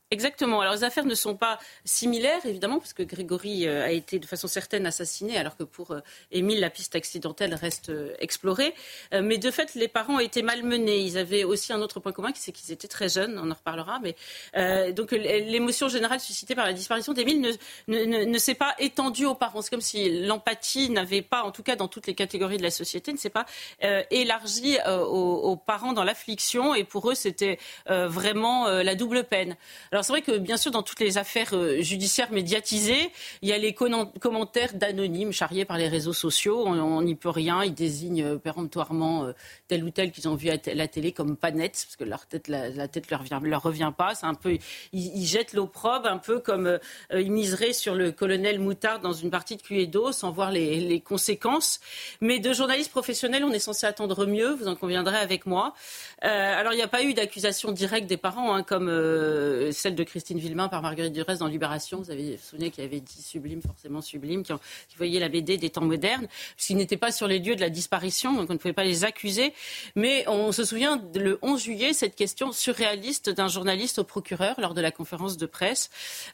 Exactement. Alors les affaires ne sont pas similaires, évidemment, parce que Grégory a été de façon certaine assassiné, alors que pour Émile, la piste accidentelle reste explorée. Mais de fait, les parents ont été malmenés. Ils avaient aussi un autre point commun, c'est qu'ils étaient très jeunes, on en reparlera. Mais euh, donc l'émotion générale suscitée par la disparition d'Émile ne, ne, ne, ne s'est pas étendue aux parents. C'est comme si l'empathie n'avait pas, en tout cas dans toutes les catégories de la société, ne s'est pas euh, élargie euh, aux, aux parents dans l'affliction. Et pour eux, c'était euh, vraiment euh, la double peine. Alors c'est vrai que bien sûr dans toutes les affaires euh, judiciaires médiatisées, il y a les con- commentaires d'anonymes charriés par les réseaux sociaux. On n'y peut rien. Ils désignent euh, péremptoirement euh, tel ou tel qu'ils ont vu à t- la télé comme pas net, parce que leur tête, la, la tête leur revient, leur revient pas. C'est un peu, ils, ils jettent l'opprobre, un peu comme euh, ils miseraient sur le colonel Moutard dans une partie de Cluedo, sans voir les, les conséquences. Mais de journalistes professionnels, on est censé attendre mieux. Vous en conviendrez avec moi. Euh, alors il n'y a pas eu d'accusation directe des parents, hein, comme euh, celle de Christine Villemain par Marguerite Duras dans Libération. Vous avez vous souvenez qu'il avait dit sublime, forcément sublime, qui, qui voyait la B D des temps modernes, puisqu'ils n'étaient pas sur les lieux de la disparition, donc on ne pouvait pas les accuser. Mais on se souvient, le onze juillet, cette question surréaliste d'un journaliste au procureur lors de la conférence de presse.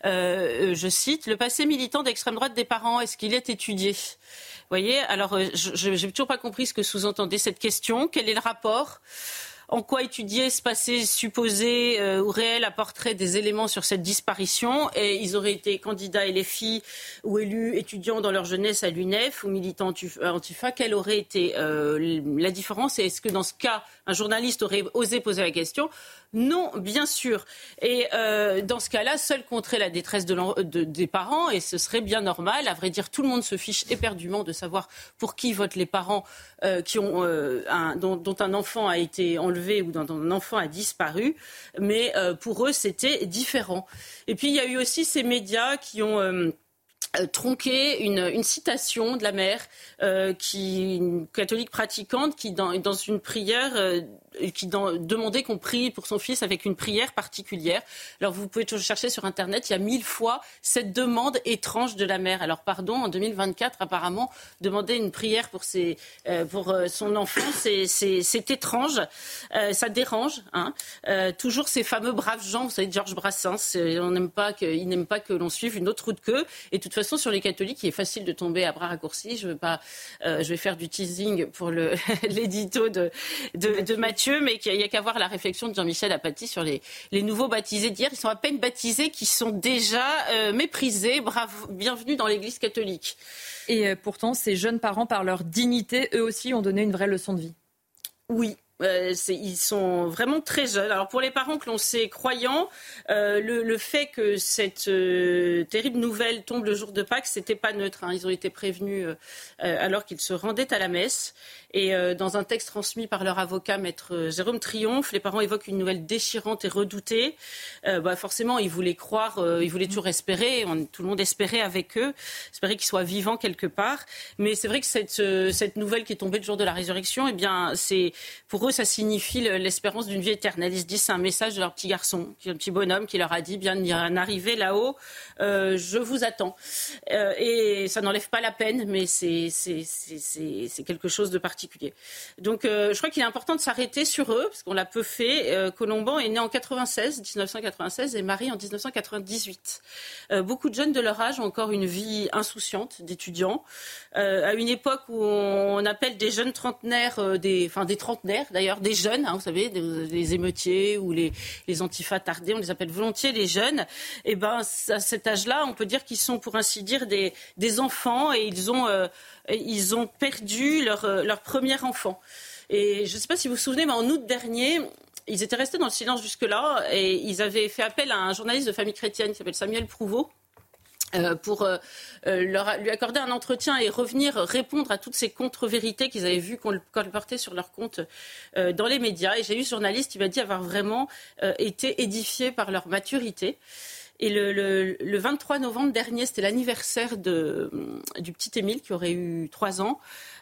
Euh, je cite, « Le passé militant d'extrême droite des parents, est-ce qu'il est étudié ?» Vous voyez, alors je n'ai toujours pas compris ce que sous-entendait cette question. Quel est le rapport ? En quoi étudier ce passé supposé euh, ou réel apporterait des éléments sur cette disparition. Et ils auraient été candidats L F I ou élus étudiants dans leur jeunesse à l'U N E F ou militants Antifa. Quelle aurait été euh, la différence? Et est-ce que dans ce cas, un journaliste aurait osé poser la question? Non, bien sûr. Et euh, dans ce cas-là, seul compterait la détresse de de, des parents, et ce serait bien normal. À vrai dire, tout le monde se fiche éperdument de savoir pour qui votent les parents euh, qui ont, euh, un, dont, dont un enfant a été enlevé ou dont un enfant a disparu. Mais euh, pour eux, c'était différent. Et puis, il y a eu aussi ces médias qui ont... Euh, Euh, tronquer une, une citation de la mère, euh, qui, une catholique pratiquante, qui dans, dans une prière, euh, qui dans, demandait qu'on prie pour son fils avec une prière particulière. Alors vous pouvez toujours chercher sur Internet, il y a mille fois cette demande étrange de la mère. Alors pardon, en deux mille vingt-quatre, apparemment, demander une prière pour, ses, euh, pour euh, son enfant, c'est, c'est, c'est étrange, euh, ça dérange. Hein. Euh, toujours ces fameux braves gens, vous savez, Georges Brassens, on n'aime pas que, il n'aime pas que l'on suive une autre route qu'eux. Et de toute façon, sur les catholiques, il est facile de tomber à bras raccourcis. Je, veux pas, euh, je vais faire du teasing pour le, l'édito de, de, de Mathieu, mais il n'y a qu'à voir la réflexion de Jean-Michel Apathy sur les, les nouveaux baptisés d'hier. Ils sont à peine baptisés, qui sont déjà euh, méprisés. Bravo, bienvenue dans l'Église catholique. Et euh, pourtant, ces jeunes parents, par leur dignité, eux aussi ont donné une vraie leçon de vie. Oui. Euh, c'est, ils sont vraiment très jeunes. Alors pour les parents que l'on sait croyants, euh, le, le fait que cette euh, terrible nouvelle tombe le jour de Pâques, c'était pas neutre. Hein. Ils ont été prévenus euh, alors qu'ils se rendaient à la messe. Et euh, dans un texte transmis par leur avocat, maître Jérôme Triomphe, les parents évoquent une nouvelle déchirante et redoutée. Euh, bah forcément, ils voulaient croire, euh, ils voulaient toujours espérer. On, tout le monde espérait avec eux, espérait qu'ils soient vivants quelque part. Mais c'est vrai que cette, euh, cette nouvelle qui est tombée le jour de la résurrection, eh bien, c'est pour eux, ça signifie l'espérance d'une vie éternelle. Ils se disent, c'est un message de leur petit garçon, un petit bonhomme qui leur a dit, bien arrivé là-haut, euh, je vous attends. Euh, et ça n'enlève pas la peine, mais c'est, c'est, c'est, c'est, c'est quelque chose de particulier. Donc, euh, je crois qu'il est important de s'arrêter sur eux, parce qu'on l'a peu fait. Euh, Colomban est né en quatre-vingt-seize, dix-neuf cent quatre-vingt-seize, et Marie en dix-neuf cent quatre-vingt-dix-huit. Euh, beaucoup de jeunes de leur âge ont encore une vie insouciante d'étudiants. Euh, à une époque où on appelle des jeunes trentenaires, euh, des, enfin des trentenaires d'ailleurs, des jeunes, hein, vous savez, des, les émeutiers ou les, les antifas tardés, on les appelle volontiers les jeunes. Et ben à cet âge-là, on peut dire qu'ils sont, pour ainsi dire, des, des enfants, et ils ont, euh, ils ont perdu leur, leur premier enfant. Et je ne sais pas si vous vous souvenez, mais en août dernier, ils étaient restés dans le silence jusque-là, et ils avaient fait appel à un journaliste de famille chrétienne qui s'appelle Samuel Prouveau, Euh, pour euh, leur, lui accorder un entretien et revenir répondre à toutes ces contre-vérités qu'ils avaient vues colporter sur leur compte euh, dans les médias. Et j'ai eu ce journaliste qui m'a dit avoir vraiment euh, été édifié par leur maturité. Et le, le, le vingt-trois novembre dernier, c'était l'anniversaire de, du petit Émile qui aurait eu trois ans.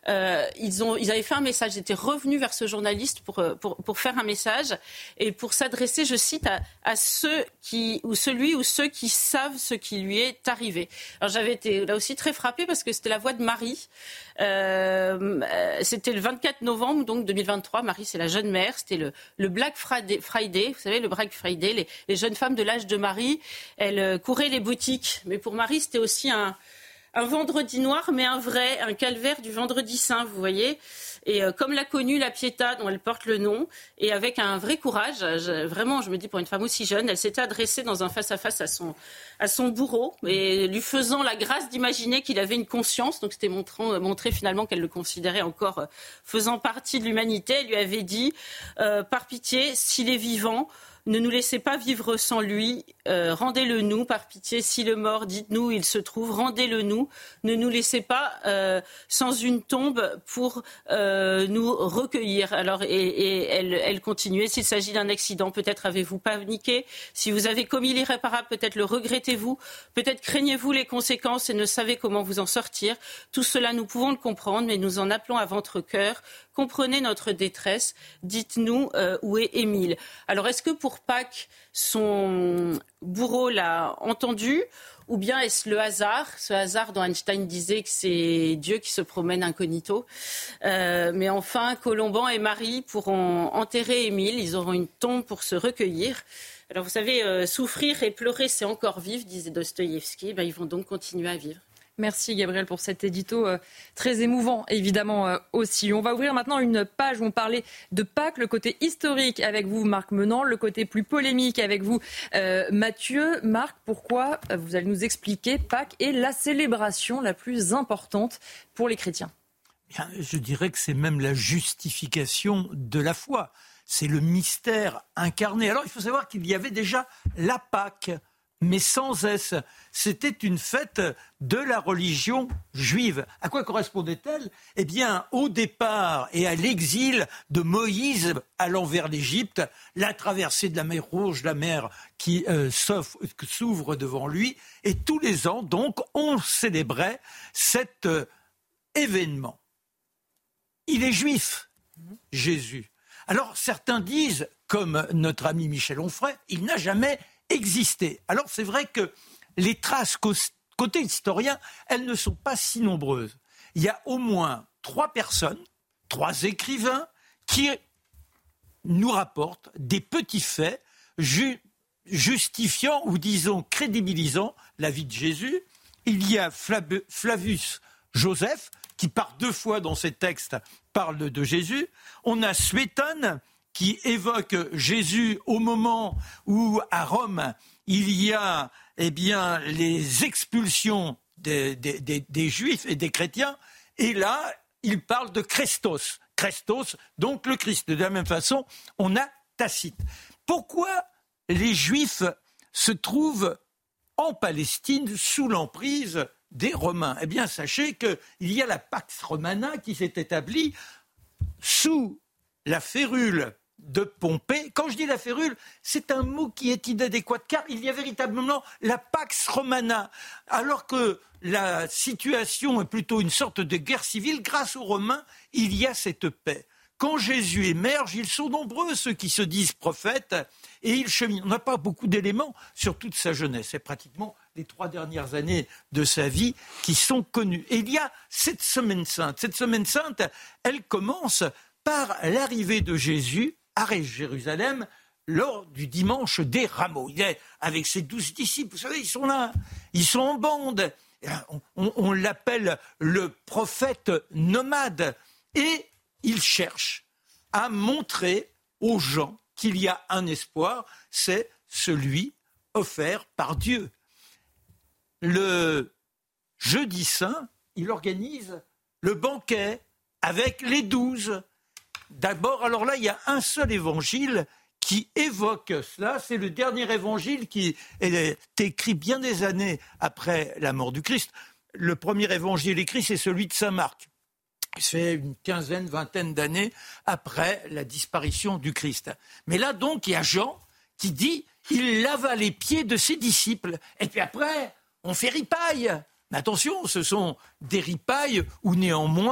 euh, ils, ont, ils avaient fait un message, ils étaient revenus vers ce journaliste pour, pour, pour faire un message et pour s'adresser, je cite, à, à ceux qui, ou celui ou ceux qui savent ce qui lui est arrivé. Alors j'avais été là aussi très frappée parce que c'était la voix de Marie. Euh, c'était le vingt-quatre novembre donc deux mille vingt-trois. Marie, c'est la jeune mère. C'était le, le Black Friday, Friday, vous savez, le Black Friday. Les, les jeunes femmes de l'âge de Marie, elles couraient les boutiques. Mais pour Marie, c'était aussi un, un vendredi noir, mais un vrai, un calvaire du vendredi saint, vous voyez. Et euh, comme l'a connue la Pietà, dont elle porte le nom, et avec un vrai courage, je, vraiment, je me dis, pour une femme aussi jeune, elle s'était adressée dans un face-à-face à son, à son bourreau, et lui faisant la grâce d'imaginer qu'il avait une conscience. Donc c'était montrant, montrer finalement qu'elle le considérait encore euh, faisant partie de l'humanité. Elle lui avait dit, euh, par pitié, s'il est vivant, ne nous laissez pas vivre sans lui, euh, rendez-le nous, par pitié, si le mort, dites-nous où il se trouve, rendez-le nous, ne nous laissez pas euh, sans une tombe pour euh, nous recueillir. Alors, et, et elle, elle continuait, s'il s'agit d'un accident, peut-être avez-vous paniqué, si vous avez commis l'irréparable, peut-être le regrettez-vous, peut-être craignez-vous les conséquences et ne savez comment vous en sortir. Tout cela, nous pouvons le comprendre, mais nous en appelons à votre cœur. Comprenez notre détresse, dites-nous euh, où est Émile. Alors est-ce que pour Pâques, son bourreau l'a entendu ou bien est-ce le hasard, ce hasard dont Einstein disait que c'est Dieu qui se promène incognito. Euh, mais enfin, Colomban et Marie pourront enterrer Émile, ils auront une tombe pour se recueillir. Alors vous savez, euh, souffrir et pleurer, c'est encore vivre, disait Dostoïevski. Ben, ils vont donc continuer à vivre. Merci Gabriel pour cet édito euh, très émouvant, évidemment euh, aussi. On va ouvrir maintenant une page où on parlait de Pâques, le côté historique avec vous, Marc Menant, le côté plus polémique avec vous, euh, Mathieu. Marc, pourquoi euh, vous allez nous expliquer Pâques est la célébration la plus importante pour les chrétiens? Bien, je dirais que c'est même la justification de la foi. C'est le mystère incarné. Alors, il faut savoir qu'il y avait déjà la Pâque, mais sans S. C'était une fête de la religion juive. À quoi correspondait-elle ? Eh bien, au départ et à l'exil de Moïse allant vers l'Égypte, la traversée de la mer Rouge, la mer qui euh, s'ouvre devant lui, et tous les ans, donc, on célébrait cet euh, événement. Il est juif, Jésus. Alors, certains disent, comme notre ami Michel Onfray, il n'a jamais existé. Alors c'est vrai que les traces côté historien, elles ne sont pas si nombreuses. Il y a au moins trois personnes, trois écrivains qui nous rapportent des petits faits ju- justifiant ou disons crédibilisant la vie de Jésus. Il y a Flab- Flavius Joseph qui par deux fois dans ses textes parle de Jésus. On a Suétone qui évoque Jésus au moment où, à Rome, il y a eh bien, les expulsions des, des, des, des Juifs et des chrétiens. Et là, il parle de Christos. Christos, donc le Christ. De la même façon, on a Tacite. Pourquoi les Juifs se trouvent en Palestine sous l'emprise des Romains ? Eh bien, sachez qu'il y a la Pax Romana qui s'est établie sous la férule de Pompée. Quand je dis la férule, c'est un mot qui est inadéquat, car il y a véritablement la Pax Romana, alors que la situation est plutôt une sorte de guerre civile. Grâce aux Romains, il y a cette paix. Quand Jésus émerge, ils sont nombreux, ceux qui se disent prophètes, et ils cheminent. On n'a pas beaucoup d'éléments sur toute sa jeunesse. C'est pratiquement les trois dernières années de sa vie qui sont connues. Et il y a cette semaine sainte. Cette semaine sainte, elle commence par l'arrivée de Jésus à Jérusalem lors du dimanche des Rameaux. Il est avec ses douze disciples, vous savez, ils sont là, ils sont en bande. On, on, on l'appelle le prophète nomade. Et il cherche à montrer aux gens qu'il y a un espoir, c'est celui offert par Dieu. Le jeudi saint, il organise le banquet avec les douze. D'abord, alors là, il y a un seul évangile qui évoque cela. C'est le dernier évangile qui est écrit bien des années après la mort du Christ. Le premier évangile écrit, c'est celui de saint Marc. C'est une quinzaine, vingtaine d'années après la disparition du Christ. Mais là, donc, il y a Jean qui dit « Il lava les pieds de ses disciples. » Et puis après, on fait ripaille. Mais attention, ce sont des ripailles où néanmoins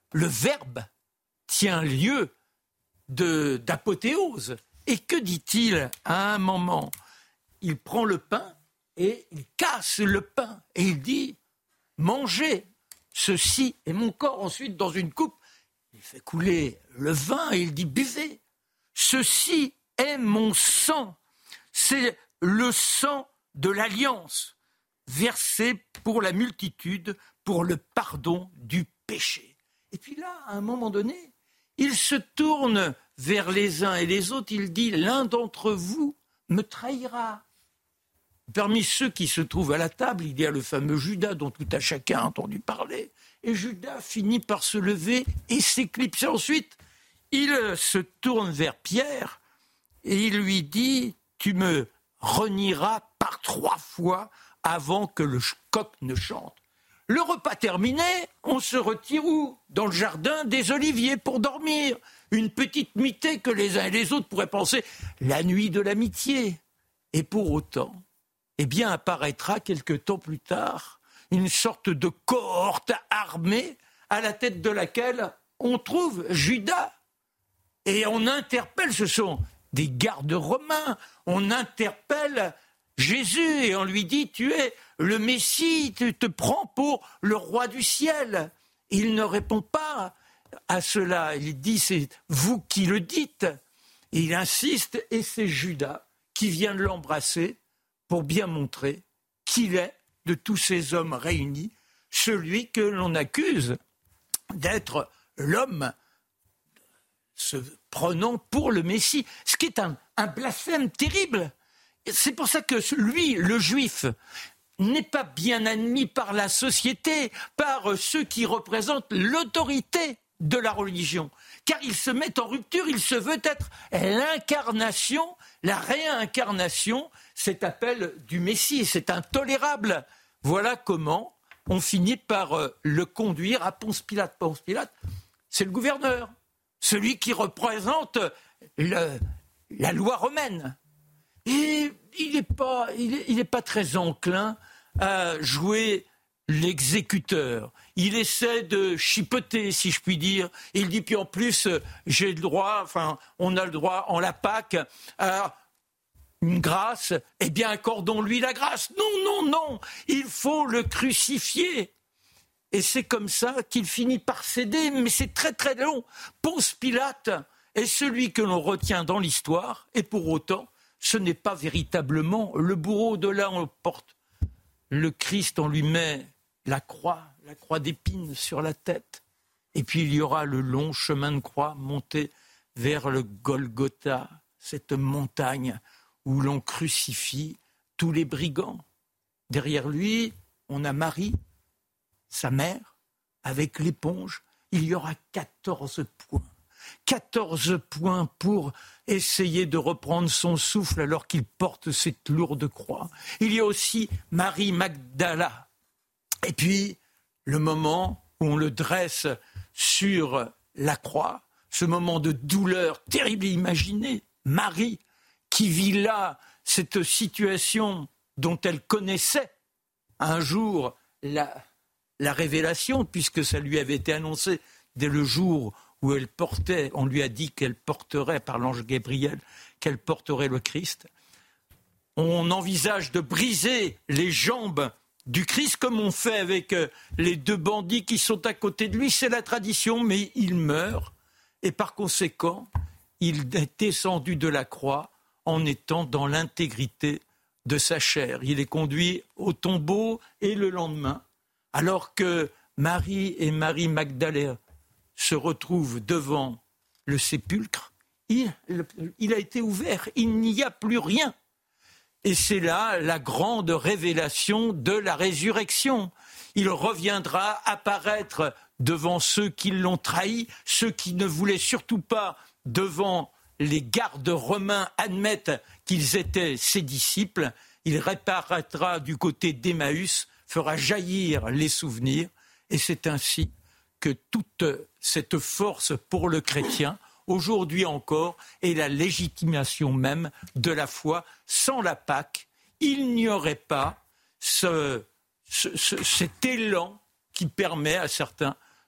le Verbe tient lieu de, d'apothéose. Et que dit-il à un moment ? Il prend le pain et il casse le pain. Et il dit, mangez, ceci est mon corps. Ensuite, dans une coupe, il fait couler le vin et il dit, buvez, ceci est mon sang. C'est le sang de l'alliance, versé pour la multitude, pour le pardon du péché. Et puis là, à un moment donné, il se tourne vers les uns et les autres, il dit, l'un d'entre vous me trahira. Parmi ceux qui se trouvent à la table, il y a le fameux Judas dont tout à chacun a entendu parler. Et Judas finit par se lever et s'éclipser. Ensuite, il se tourne vers Pierre et il lui dit, tu me renieras par trois fois avant que le coq ne chante. Le repas terminé, on se retire où ? Dans le jardin des Oliviers pour dormir. Une petite nuitée que les uns et les autres pourraient penser la nuit de l'amitié. Et pour autant, eh bien apparaîtra quelque temps plus tard une sorte de cohorte armée à la tête de laquelle on trouve Judas. Et on interpelle, ce sont des gardes romains, on interpelle Jésus et on lui dit, tu es le Messie, tu te prends pour le roi du ciel. Il ne répond pas à cela, il dit, c'est vous qui le dites. Et il insiste et c'est Judas qui vient de l'embrasser pour bien montrer qu'il est, de tous ces hommes réunis, celui que l'on accuse d'être l'homme se prenant pour le Messie, ce qui est un, un blasphème terrible. C'est pour ça que lui, le juif, n'est pas bien admis par la société, par ceux qui représentent l'autorité de la religion. Car il se met en rupture, il se veut être l'incarnation, la réincarnation, cet appel du Messie. C'est intolérable. Voilà comment on finit par le conduire à Ponce Pilate. Ponce Pilate, c'est le gouverneur, celui qui représente le, la loi romaine. Et il n'est pas, il est, il est pas très enclin à jouer l'exécuteur. Il essaie de chipoter, si je puis dire. Il dit, puis en plus, j'ai le droit, enfin, on a le droit en la Pâque à une grâce. Eh bien, accordons-lui la grâce. Non, non, non, il faut le crucifier. Et c'est comme ça qu'il finit par céder, mais c'est très très long. Ponce Pilate est celui que l'on retient dans l'histoire, et pour autant, ce n'est pas véritablement le bourreau. De là, on porte le Christ, on lui met la croix, la croix d'épines sur la tête. Et puis il y aura le long chemin de croix monté vers le Golgotha, cette montagne où l'on crucifie tous les brigands. Derrière lui, on a Marie, sa mère, avec l'éponge. Il y aura quatorze points. quatorze points pour essayer de reprendre son souffle alors qu'il porte cette lourde croix. Il y a aussi Marie Magdala. Et puis, le moment où on le dresse sur la croix, ce moment de douleur terrible. Imaginez Marie qui vit là cette situation dont elle connaissait un jour la, la révélation, puisque ça lui avait été annoncé dès le jour où elle portait, on lui a dit qu'elle porterait, par l'ange Gabriel, qu'elle porterait le Christ. On envisage de briser les jambes du Christ, comme on fait avec les deux bandits qui sont à côté de lui. C'est la tradition, mais il meurt. Et par conséquent, il est descendu de la croix en étant dans l'intégrité de sa chair. Il est conduit au tombeau et le lendemain, alors que Marie et Marie Magdalène se retrouvent devant le sépulcre, il, il a été ouvert, il n'y a plus rien. Et c'est là la grande révélation de la résurrection. Il reviendra apparaître devant ceux qui l'ont trahi, ceux qui ne voulaient surtout pas, devant les gardes romains, admettre qu'ils étaient ses disciples. Il réapparaîtra du côté d'Emmaüs, fera jaillir les souvenirs, et c'est ainsi que toute cette force pour le chrétien, aujourd'hui encore, est la légitimation même de la foi. Sans la Pâque, il n'y aurait pas ce, ce, ce, cet élan qui permet à certains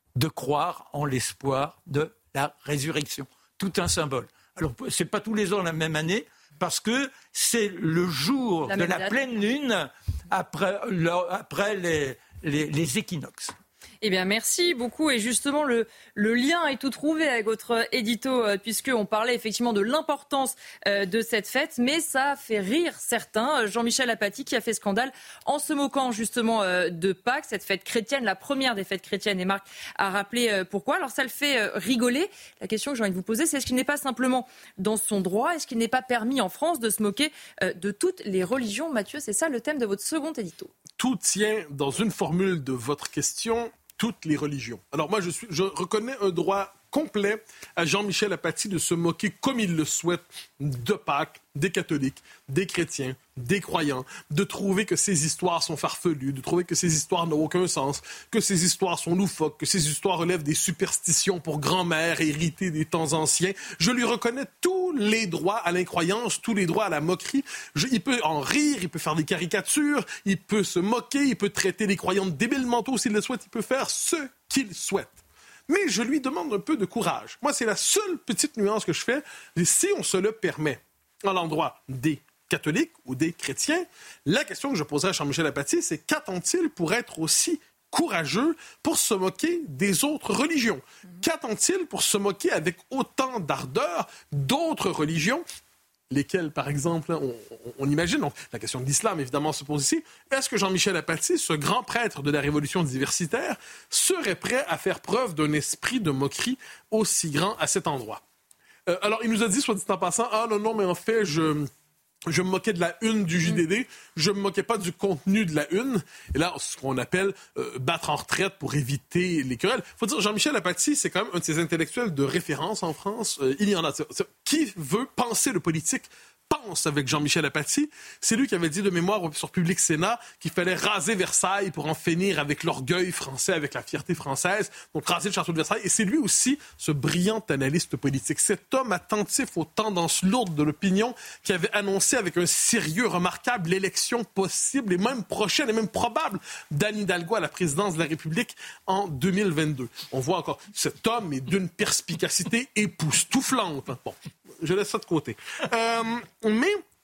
de croire en l'espoir de la résurrection. Tout un symbole. Alors, ce n'est pas tous les ans la même année, parce que c'est le jour la de la date. Pleine lune après, le, après les, les, les équinoxes. Eh bien, merci beaucoup. Et justement, le, le lien est tout trouvé avec votre édito, euh, puisqu'on parlait effectivement de l'importance euh, de cette fête. Mais ça fait rire certains. Jean-Michel Apathy qui a fait scandale en se moquant justement euh, de Pâques, cette fête chrétienne, la première des fêtes chrétiennes. Et Marc a rappelé euh, pourquoi. Alors, ça le fait euh, rigoler. La question que j'ai envie de vous poser, c'est est-ce qu'il n'est pas simplement dans son droit? Est-ce qu'il n'est pas permis en France de se moquer euh, de toutes les religions? Mathieu, c'est ça le thème de votre second édito. Tout tient dans une formule de votre question. Toutes les religions. Alors moi, je, suis, je reconnais un droit complet à Jean-Michel Apathy de se moquer comme il le souhaite de Pâques, des catholiques, des chrétiens, des croyants, de trouver que ces histoires sont farfelues, de trouver que ces histoires n'ont aucun sens, que ces histoires sont loufoques, que ces histoires relèvent des superstitions pour grand-mère héritées des temps anciens. Je lui reconnais tous les droits à l'incroyance, tous les droits à la moquerie. Je, il peut en rire, il peut faire des caricatures, il peut se moquer, il peut traiter les croyants de débiles mentaux s'il le souhaite, il peut faire ce qu'il souhaite. Mais je lui demande un peu de courage. Moi, c'est la seule petite nuance que je fais. Et si on se le permet, à l'endroit des catholiques ou des chrétiens, la question que je poserai à Jean-Michel Apathy, c'est qu'attend-il pour être aussi courageux pour se moquer des autres religions? Mmh. Qu'attend-il pour se moquer avec autant d'ardeur d'autres religions? Lesquels, par exemple, on, on, on imagine, donc, la question de l'islam, évidemment, se pose ici. Est-ce que Jean-Michel Apathy, ce grand prêtre de la révolution diversitaire, serait prêt à faire preuve d'un esprit de moquerie aussi grand à cet endroit? Euh, alors, il nous a dit, soit dit en passant, « Ah non, non, mais en fait, je... » Je me moquais de la une du J D D, je me moquais pas du contenu de la une. Et là, ce qu'on appelle euh, battre en retraite pour éviter les querelles. Faut dire, Jean-Michel Apathy, c'est quand même un de ces intellectuels de référence en France. Euh, il y en a. C'est, c'est, qui veut penser le politique pense avec Jean-Michel Apathy. C'est lui qui avait dit de mémoire sur Public Sénat qu'il fallait raser Versailles pour en finir avec l'orgueil français, avec la fierté française. Donc raser le château de Versailles. Et c'est lui aussi, ce brillant analyste politique. Cet homme attentif aux tendances lourdes de l'opinion qui avait annoncé avec un sérieux remarquable l'élection possible et même prochaine et même probable d'Anne Hidalgo à la présidence de la République en deux mille vingt-deux. On voit encore, cet homme est d'une perspicacité époustouflante. Bon, je laisse ça de côté. Euh, mais,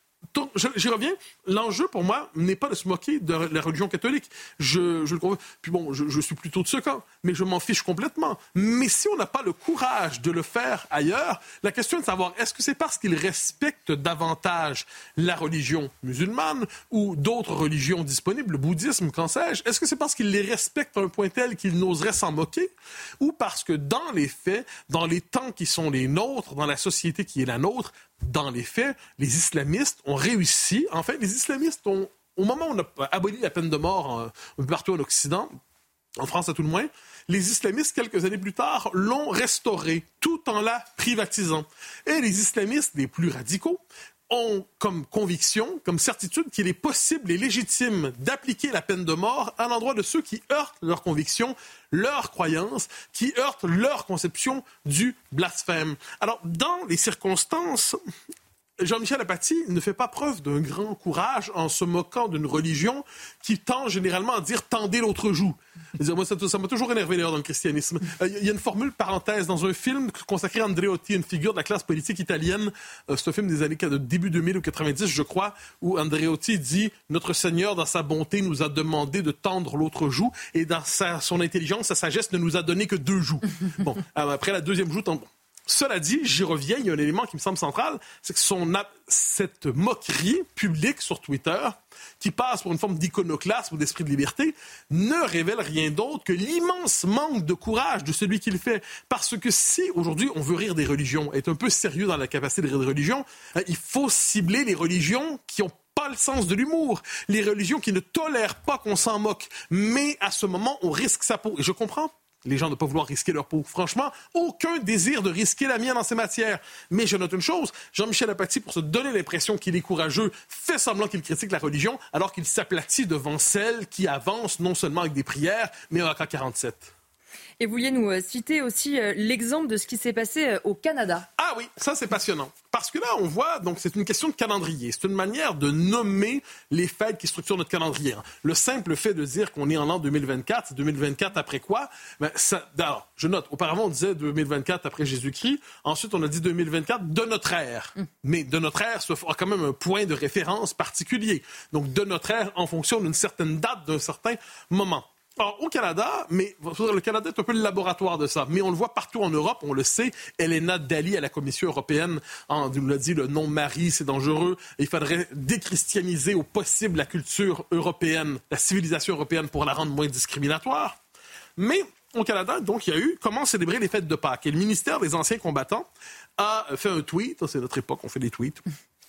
j'y reviens, l'enjeu pour moi n'est pas de se moquer de la religion catholique. Je, je le comprends. Puis bon, je, je suis plutôt de ce camp, mais je m'en fiche complètement. Mais si on n'a pas le courage de le faire ailleurs, la question est de savoir, est-ce que c'est parce qu'ils respectent davantage la religion musulmane ou d'autres religions disponibles, le bouddhisme, qu'en sais-je? Est-ce que c'est parce qu'ils les respectent à un point tel qu'ils n'oseraient s'en moquer? Ou parce que dans les faits, dans les temps qui sont les nôtres, dans la société qui est la nôtre, dans les faits, les islamistes ont réussi. En fait, les islamistes ont, au moment où on a aboli la peine de mort un peu partout en Occident, en France à tout le moins, les islamistes, quelques années plus tard, l'ont restaurée tout en la privatisant. Et les islamistes les plus radicaux ont comme conviction, comme certitude qu'il est possible et légitime d'appliquer la peine de mort à l'endroit de ceux qui heurtent leurs convictions, leurs croyances, qui heurtent leur conception du blasphème. Alors, dans les circonstances, Jean-Michel Apathy ne fait pas preuve d'un grand courage en se moquant d'une religion qui tend généralement à dire « tendez l'autre joue ». Moi, ça, ça m'a toujours énervé d'ailleurs dans le christianisme. Il euh, y a une formule parenthèse dans un film consacré à Andreotti, une figure de la classe politique italienne. Euh, c'est un film des années de début deux mille ou quatre-vingt-dix, je crois, où Andreotti dit « Notre Seigneur, dans sa bonté, nous a demandé de tendre l'autre joue et dans sa, son intelligence, sa sagesse, ne nous a donné que deux joues. » Bon, après la deuxième joue, tant... Cela dit, j'y reviens, il y a un élément qui me semble central, c'est que son, cette moquerie publique sur Twitter, qui passe pour une forme d'iconoclasme ou d'esprit de liberté, ne révèle rien d'autre que l'immense manque de courage de celui qui le fait. Parce que si, aujourd'hui, on veut rire des religions, être un peu sérieux dans la capacité de rire des religions, il faut cibler les religions qui ont pas le sens de l'humour, les religions qui ne tolèrent pas qu'on s'en moque. Mais à ce moment, on risque sa peau. Et je comprends les gens ne pas vouloir risquer leur peau. Franchement, aucun désir de risquer la mienne dans ces matières. Mais je note une chose, Jean-Michel Apathy, pour se donner l'impression qu'il est courageux, fait semblant qu'il critique la religion, alors qu'il s'aplatit devant celle qui avance non seulement avec des prières, mais en A K quarante-sept. Et vous vouliez nous citer aussi l'exemple de ce qui s'est passé au Canada. Ah oui, ça c'est passionnant. Parce que là, on voit, donc c'est une question de calendrier. C'est une manière de nommer les fêtes qui structurent notre calendrier. Le simple fait de dire qu'on est en l'an deux mille vingt-quatre, c'est deux mille vingt-quatre après quoi? Ben, ça, alors, je note, auparavant on disait deux mille vingt-quatre après Jésus-Christ, ensuite on a dit deux mille vingt-quatre de notre ère. Mm. Mais de notre ère, ça a quand même un point de référence particulier. Donc de notre ère en fonction d'une certaine date, d'un certain moment. Alors, au Canada, mais le Canada est un peu le laboratoire de ça, mais on le voit partout en Europe, on le sait. Elena Dali à la Commission européenne, on nous l'a dit, le nom Marie, c'est dangereux. Il faudrait déchristianiser au possible la culture européenne, la civilisation européenne pour la rendre moins discriminatoire. Mais au Canada, donc, il y a eu comment célébrer les fêtes de Pâques. Et le ministère des Anciens combattants a fait un tweet, c'est notre époque, on fait des tweets.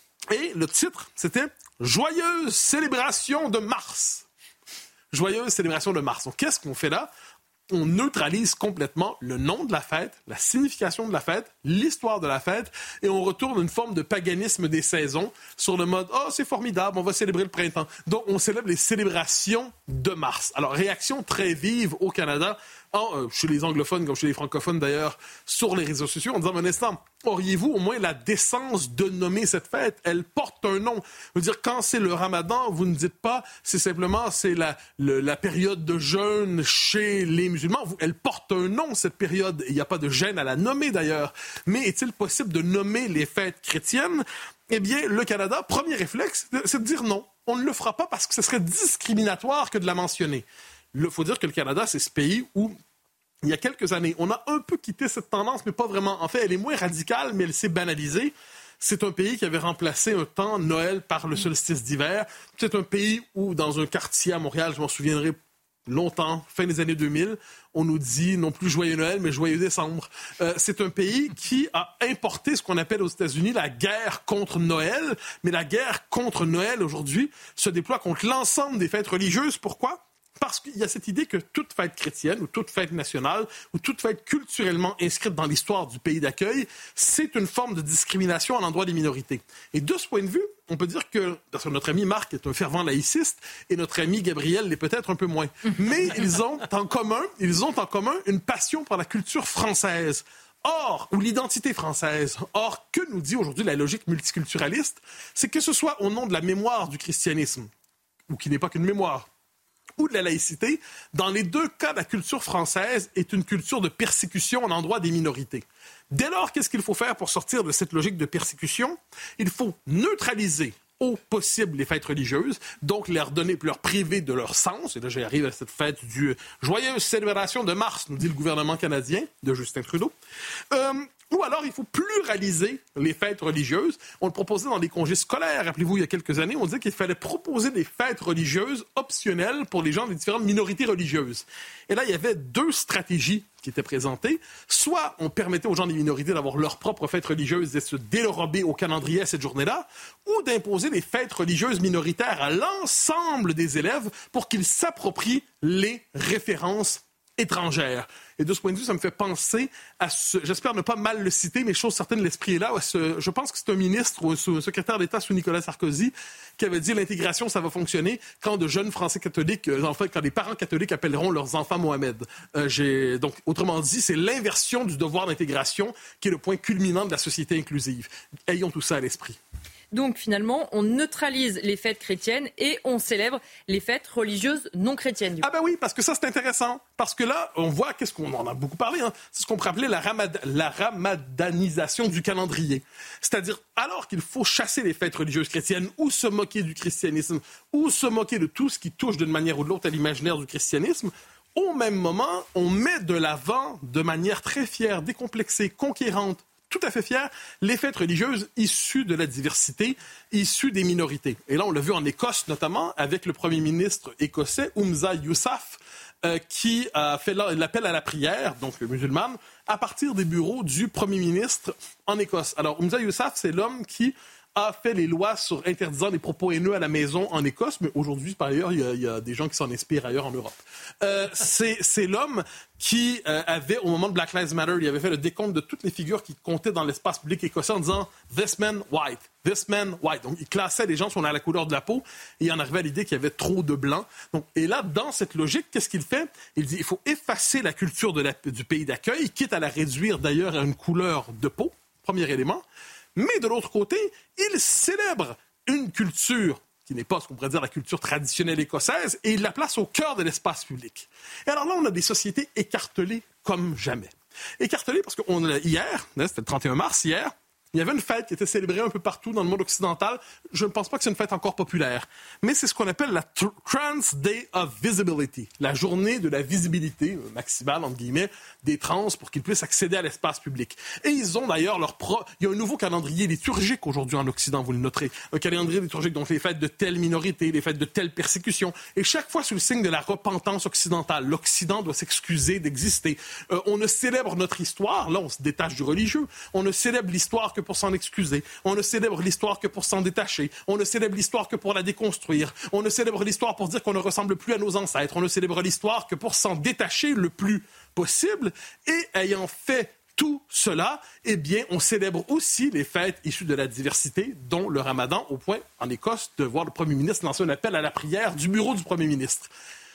Et le titre, c'était « Joyeuse célébration de Mars ». Joyeuse célébration de Mars. Donc, qu'est-ce qu'on fait là? On neutralise complètement le nom de la fête, la signification de la fête, l'histoire de la fête, et on retourne une forme de paganisme des saisons sur le mode « Oh, c'est formidable, on va célébrer le printemps ». Donc, on célèbre les célébrations de Mars. Alors, réaction très vive au Canada, en, euh, chez les anglophones comme chez les francophones d'ailleurs, sur les réseaux sociaux, en disant « Mais un instant, auriez-vous au moins la décence de nommer cette fête? Elle porte un nom. » Je veux dire, quand c'est le Ramadan, vous ne dites pas, c'est simplement, c'est la, le, la période de jeûne chez les musulmans. Elle porte un nom, cette période. Il n'y a pas de gêne à la nommer d'ailleurs. Mais est-il possible de nommer les fêtes chrétiennes? Eh bien, le Canada, premier réflexe, c'est de dire non. On ne le fera pas parce que ce serait discriminatoire que de la mentionner. Il faut dire que le Canada, c'est ce pays où, il y a quelques années, on a un peu quitté cette tendance, mais pas vraiment. En fait, elle est moins radicale, mais elle s'est banalisée. C'est un pays qui avait remplacé un temps Noël par le solstice d'hiver. C'est un pays où, dans un quartier à Montréal, je m'en souviendrai longtemps, fin des années deux mille, on nous dit non plus Joyeux Noël, mais Joyeux Décembre. Euh, c'est un pays qui a importé ce qu'on appelle aux États-Unis la guerre contre Noël, mais la guerre contre Noël, aujourd'hui, se déploie contre l'ensemble des fêtes religieuses. Pourquoi? Parce qu'il y a cette idée que toute fête chrétienne ou toute fête nationale ou toute fête culturellement inscrite dans l'histoire du pays d'accueil, c'est une forme de discrimination à l'endroit des minorités. Et de ce point de vue, on peut dire que, parce que notre ami Marc est un fervent laïciste et notre ami Gabriel l'est peut-être un peu moins. Mais ils ont en commun, ils ont en commun une passion pour la culture française. Or, ou l'identité française. Or, que nous dit aujourd'hui la logique multiculturaliste? C'est que ce soit au nom de la mémoire du christianisme, ou qui n'est pas qu'une mémoire, ou de la laïcité, dans les deux cas, la culture française est une culture de persécution à l'endroit des minorités. Dès lors, qu'est-ce qu'il faut faire pour sortir de cette logique de persécution? Il faut neutraliser au possible les fêtes religieuses, donc leur donner, leur priver de leur sens. Et là, j'arrive à cette fête du Joyeuse célébration de Mars, nous dit le gouvernement canadien de Justin Trudeau. Euh, Ou alors, il faut pluraliser les fêtes religieuses. On le proposait dans les congés scolaires. Rappelez-vous, il y a quelques années, on disait qu'il fallait proposer des fêtes religieuses optionnelles pour les gens des différentes minorités religieuses. Et là, il y avait deux stratégies qui étaient présentées. Soit on permettait aux gens des minorités d'avoir leur propre fête religieuse et se dérober au calendrier à cette journée-là, ou d'imposer des fêtes religieuses minoritaires à l'ensemble des élèves pour qu'ils s'approprient les références étrangères. Et de ce point de vue, ça me fait penser à ce... J'espère ne pas mal le citer, mais chose certaine, l'esprit est là. Ce, je pense que c'est un ministre ou un secrétaire d'État sous Nicolas Sarkozy qui avait dit l'intégration, ça va fonctionner quand de jeunes Français catholiques, en fait, quand les parents catholiques appelleront leurs enfants Mohamed. Euh, j'ai... Donc, autrement dit, c'est l'inversion du devoir d'intégration qui est le point culminant de la société inclusive. Ayons tout ça à l'esprit. Donc finalement, on neutralise les fêtes chrétiennes et on célèbre les fêtes religieuses non chrétiennes. Ah ben oui, parce que ça c'est intéressant. Parce que là, on voit, qu'est-ce qu'on en a beaucoup parlé, hein, c'est ce qu'on pourrait appeler la, ramad- la ramadanisation du calendrier. C'est-à-dire, alors qu'il faut chasser les fêtes religieuses chrétiennes ou se moquer du christianisme ou se moquer de tout ce qui touche d'une manière ou de l'autre à l'imaginaire du christianisme, au même moment, on met de l'avant de manière très fière, décomplexée, conquérante, tout à fait fier, les fêtes religieuses issues de la diversité, issues des minorités. Et là, on l'a vu en Écosse, notamment, avec le premier ministre écossais, Humza Yousaf, euh, qui a fait l'appel à la prière, donc musulmane, à partir des bureaux du premier ministre en Écosse. Alors, Humza Yousaf, c'est l'homme qui a fait les lois sur interdisant les propos haineux à la maison en Écosse, mais aujourd'hui, par ailleurs, il y a, il y a des gens qui s'en inspirent ailleurs en Europe. Euh, c'est, c'est l'homme qui euh, avait, au moment de Black Lives Matter, il avait fait le décompte de toutes les figures qui comptaient dans l'espace public écossais en disant « This man white, this man white ». Donc, il classait les gens selon la couleur de la peau et il en arrivait à l'idée qu'il y avait trop de blancs. Donc, et là, dans cette logique, qu'est-ce qu'il fait? Il dit il faut effacer la culture de la, du pays d'accueil, quitte à la réduire d'ailleurs à une couleur de peau, premier élément. Mais de l'autre côté, il célèbre une culture qui n'est pas ce qu'on pourrait dire la culture traditionnelle écossaise, et il la place au cœur de l'espace public. Et alors là, on a des sociétés écartelées comme jamais. Écartelées parce que on, hier, c'était le trente et un mars, hier, il y avait une fête qui était célébrée un peu partout dans le monde occidental. Je ne pense pas que c'est une fête encore populaire, mais c'est ce qu'on appelle la Trans Day of Visibility, la journée de la visibilité maximale, entre guillemets, des trans pour qu'ils puissent accéder à l'espace public. Et ils ont d'ailleurs leur propre... Il y a un nouveau calendrier liturgique aujourd'hui en Occident, vous le noterez. Un calendrier liturgique, donc les fêtes de telle minorité, les fêtes de telle persécution. Et chaque fois sous le signe de la repentance occidentale. L'Occident doit s'excuser d'exister. Euh, on ne célèbre notre histoire, là on se détache du religieux, on ne célèbre l'histoire que pour s'en excuser. On ne célèbre l'histoire que pour s'en détacher. On ne célèbre l'histoire que pour la déconstruire. On ne célèbre l'histoire pour dire qu'on ne ressemble plus à nos ancêtres. On ne célèbre l'histoire que pour s'en détacher le plus possible. Et ayant fait tout cela, eh bien, on célèbre aussi les fêtes issues de la diversité, dont le Ramadan, au point, en Écosse, de voir le premier ministre lancer un appel à la prière du bureau du premier ministre.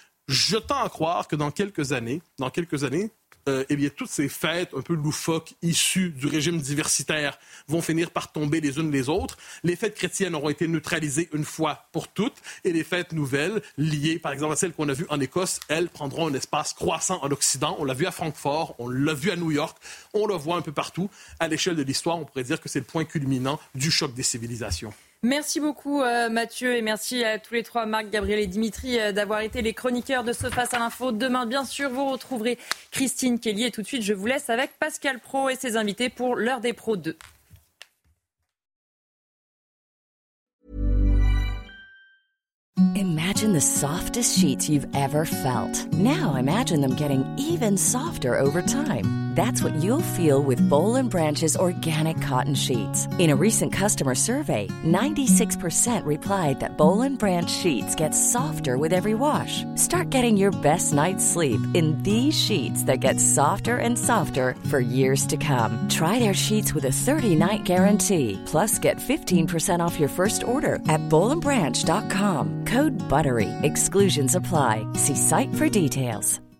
Je tends à croire que dans quelques années, dans quelques années, Euh, eh bien, toutes ces fêtes un peu loufoques issues du régime diversitaire vont finir par tomber les unes les autres. Les fêtes chrétiennes auront été neutralisées une fois pour toutes et les fêtes nouvelles, liées par exemple à celles qu'on a vues en Écosse, elles prendront un espace croissant en Occident. On l'a vu à Francfort, on l'a vu à New York, on le voit un peu partout. À l'échelle de l'histoire, on pourrait dire que c'est le point culminant du choc des civilisations. Merci beaucoup euh, Mathieu et merci à tous les trois, Marc, Gabriel et Dimitri, euh, d'avoir été les chroniqueurs de ce Face à l'info. Demain, bien sûr, vous retrouverez Christine Kelly et tout de suite, je vous laisse avec Pascal Praud et ses invités pour l'heure des pros deux. Imagine the softest sheets you've ever felt. Now imagine them getting even softer over time. That's what you'll feel with Boll and Branch's organic cotton sheets. In a recent customer survey, ninety-six percent replied that Boll and Branch sheets get softer with every wash. Start getting your best night's sleep in these sheets that get softer and softer for years to come. Try their sheets with a thirty-night guarantee. Plus, get fifteen percent off your first order at boll and branch dot com. Code BUTTERY. Exclusions apply. See site for details.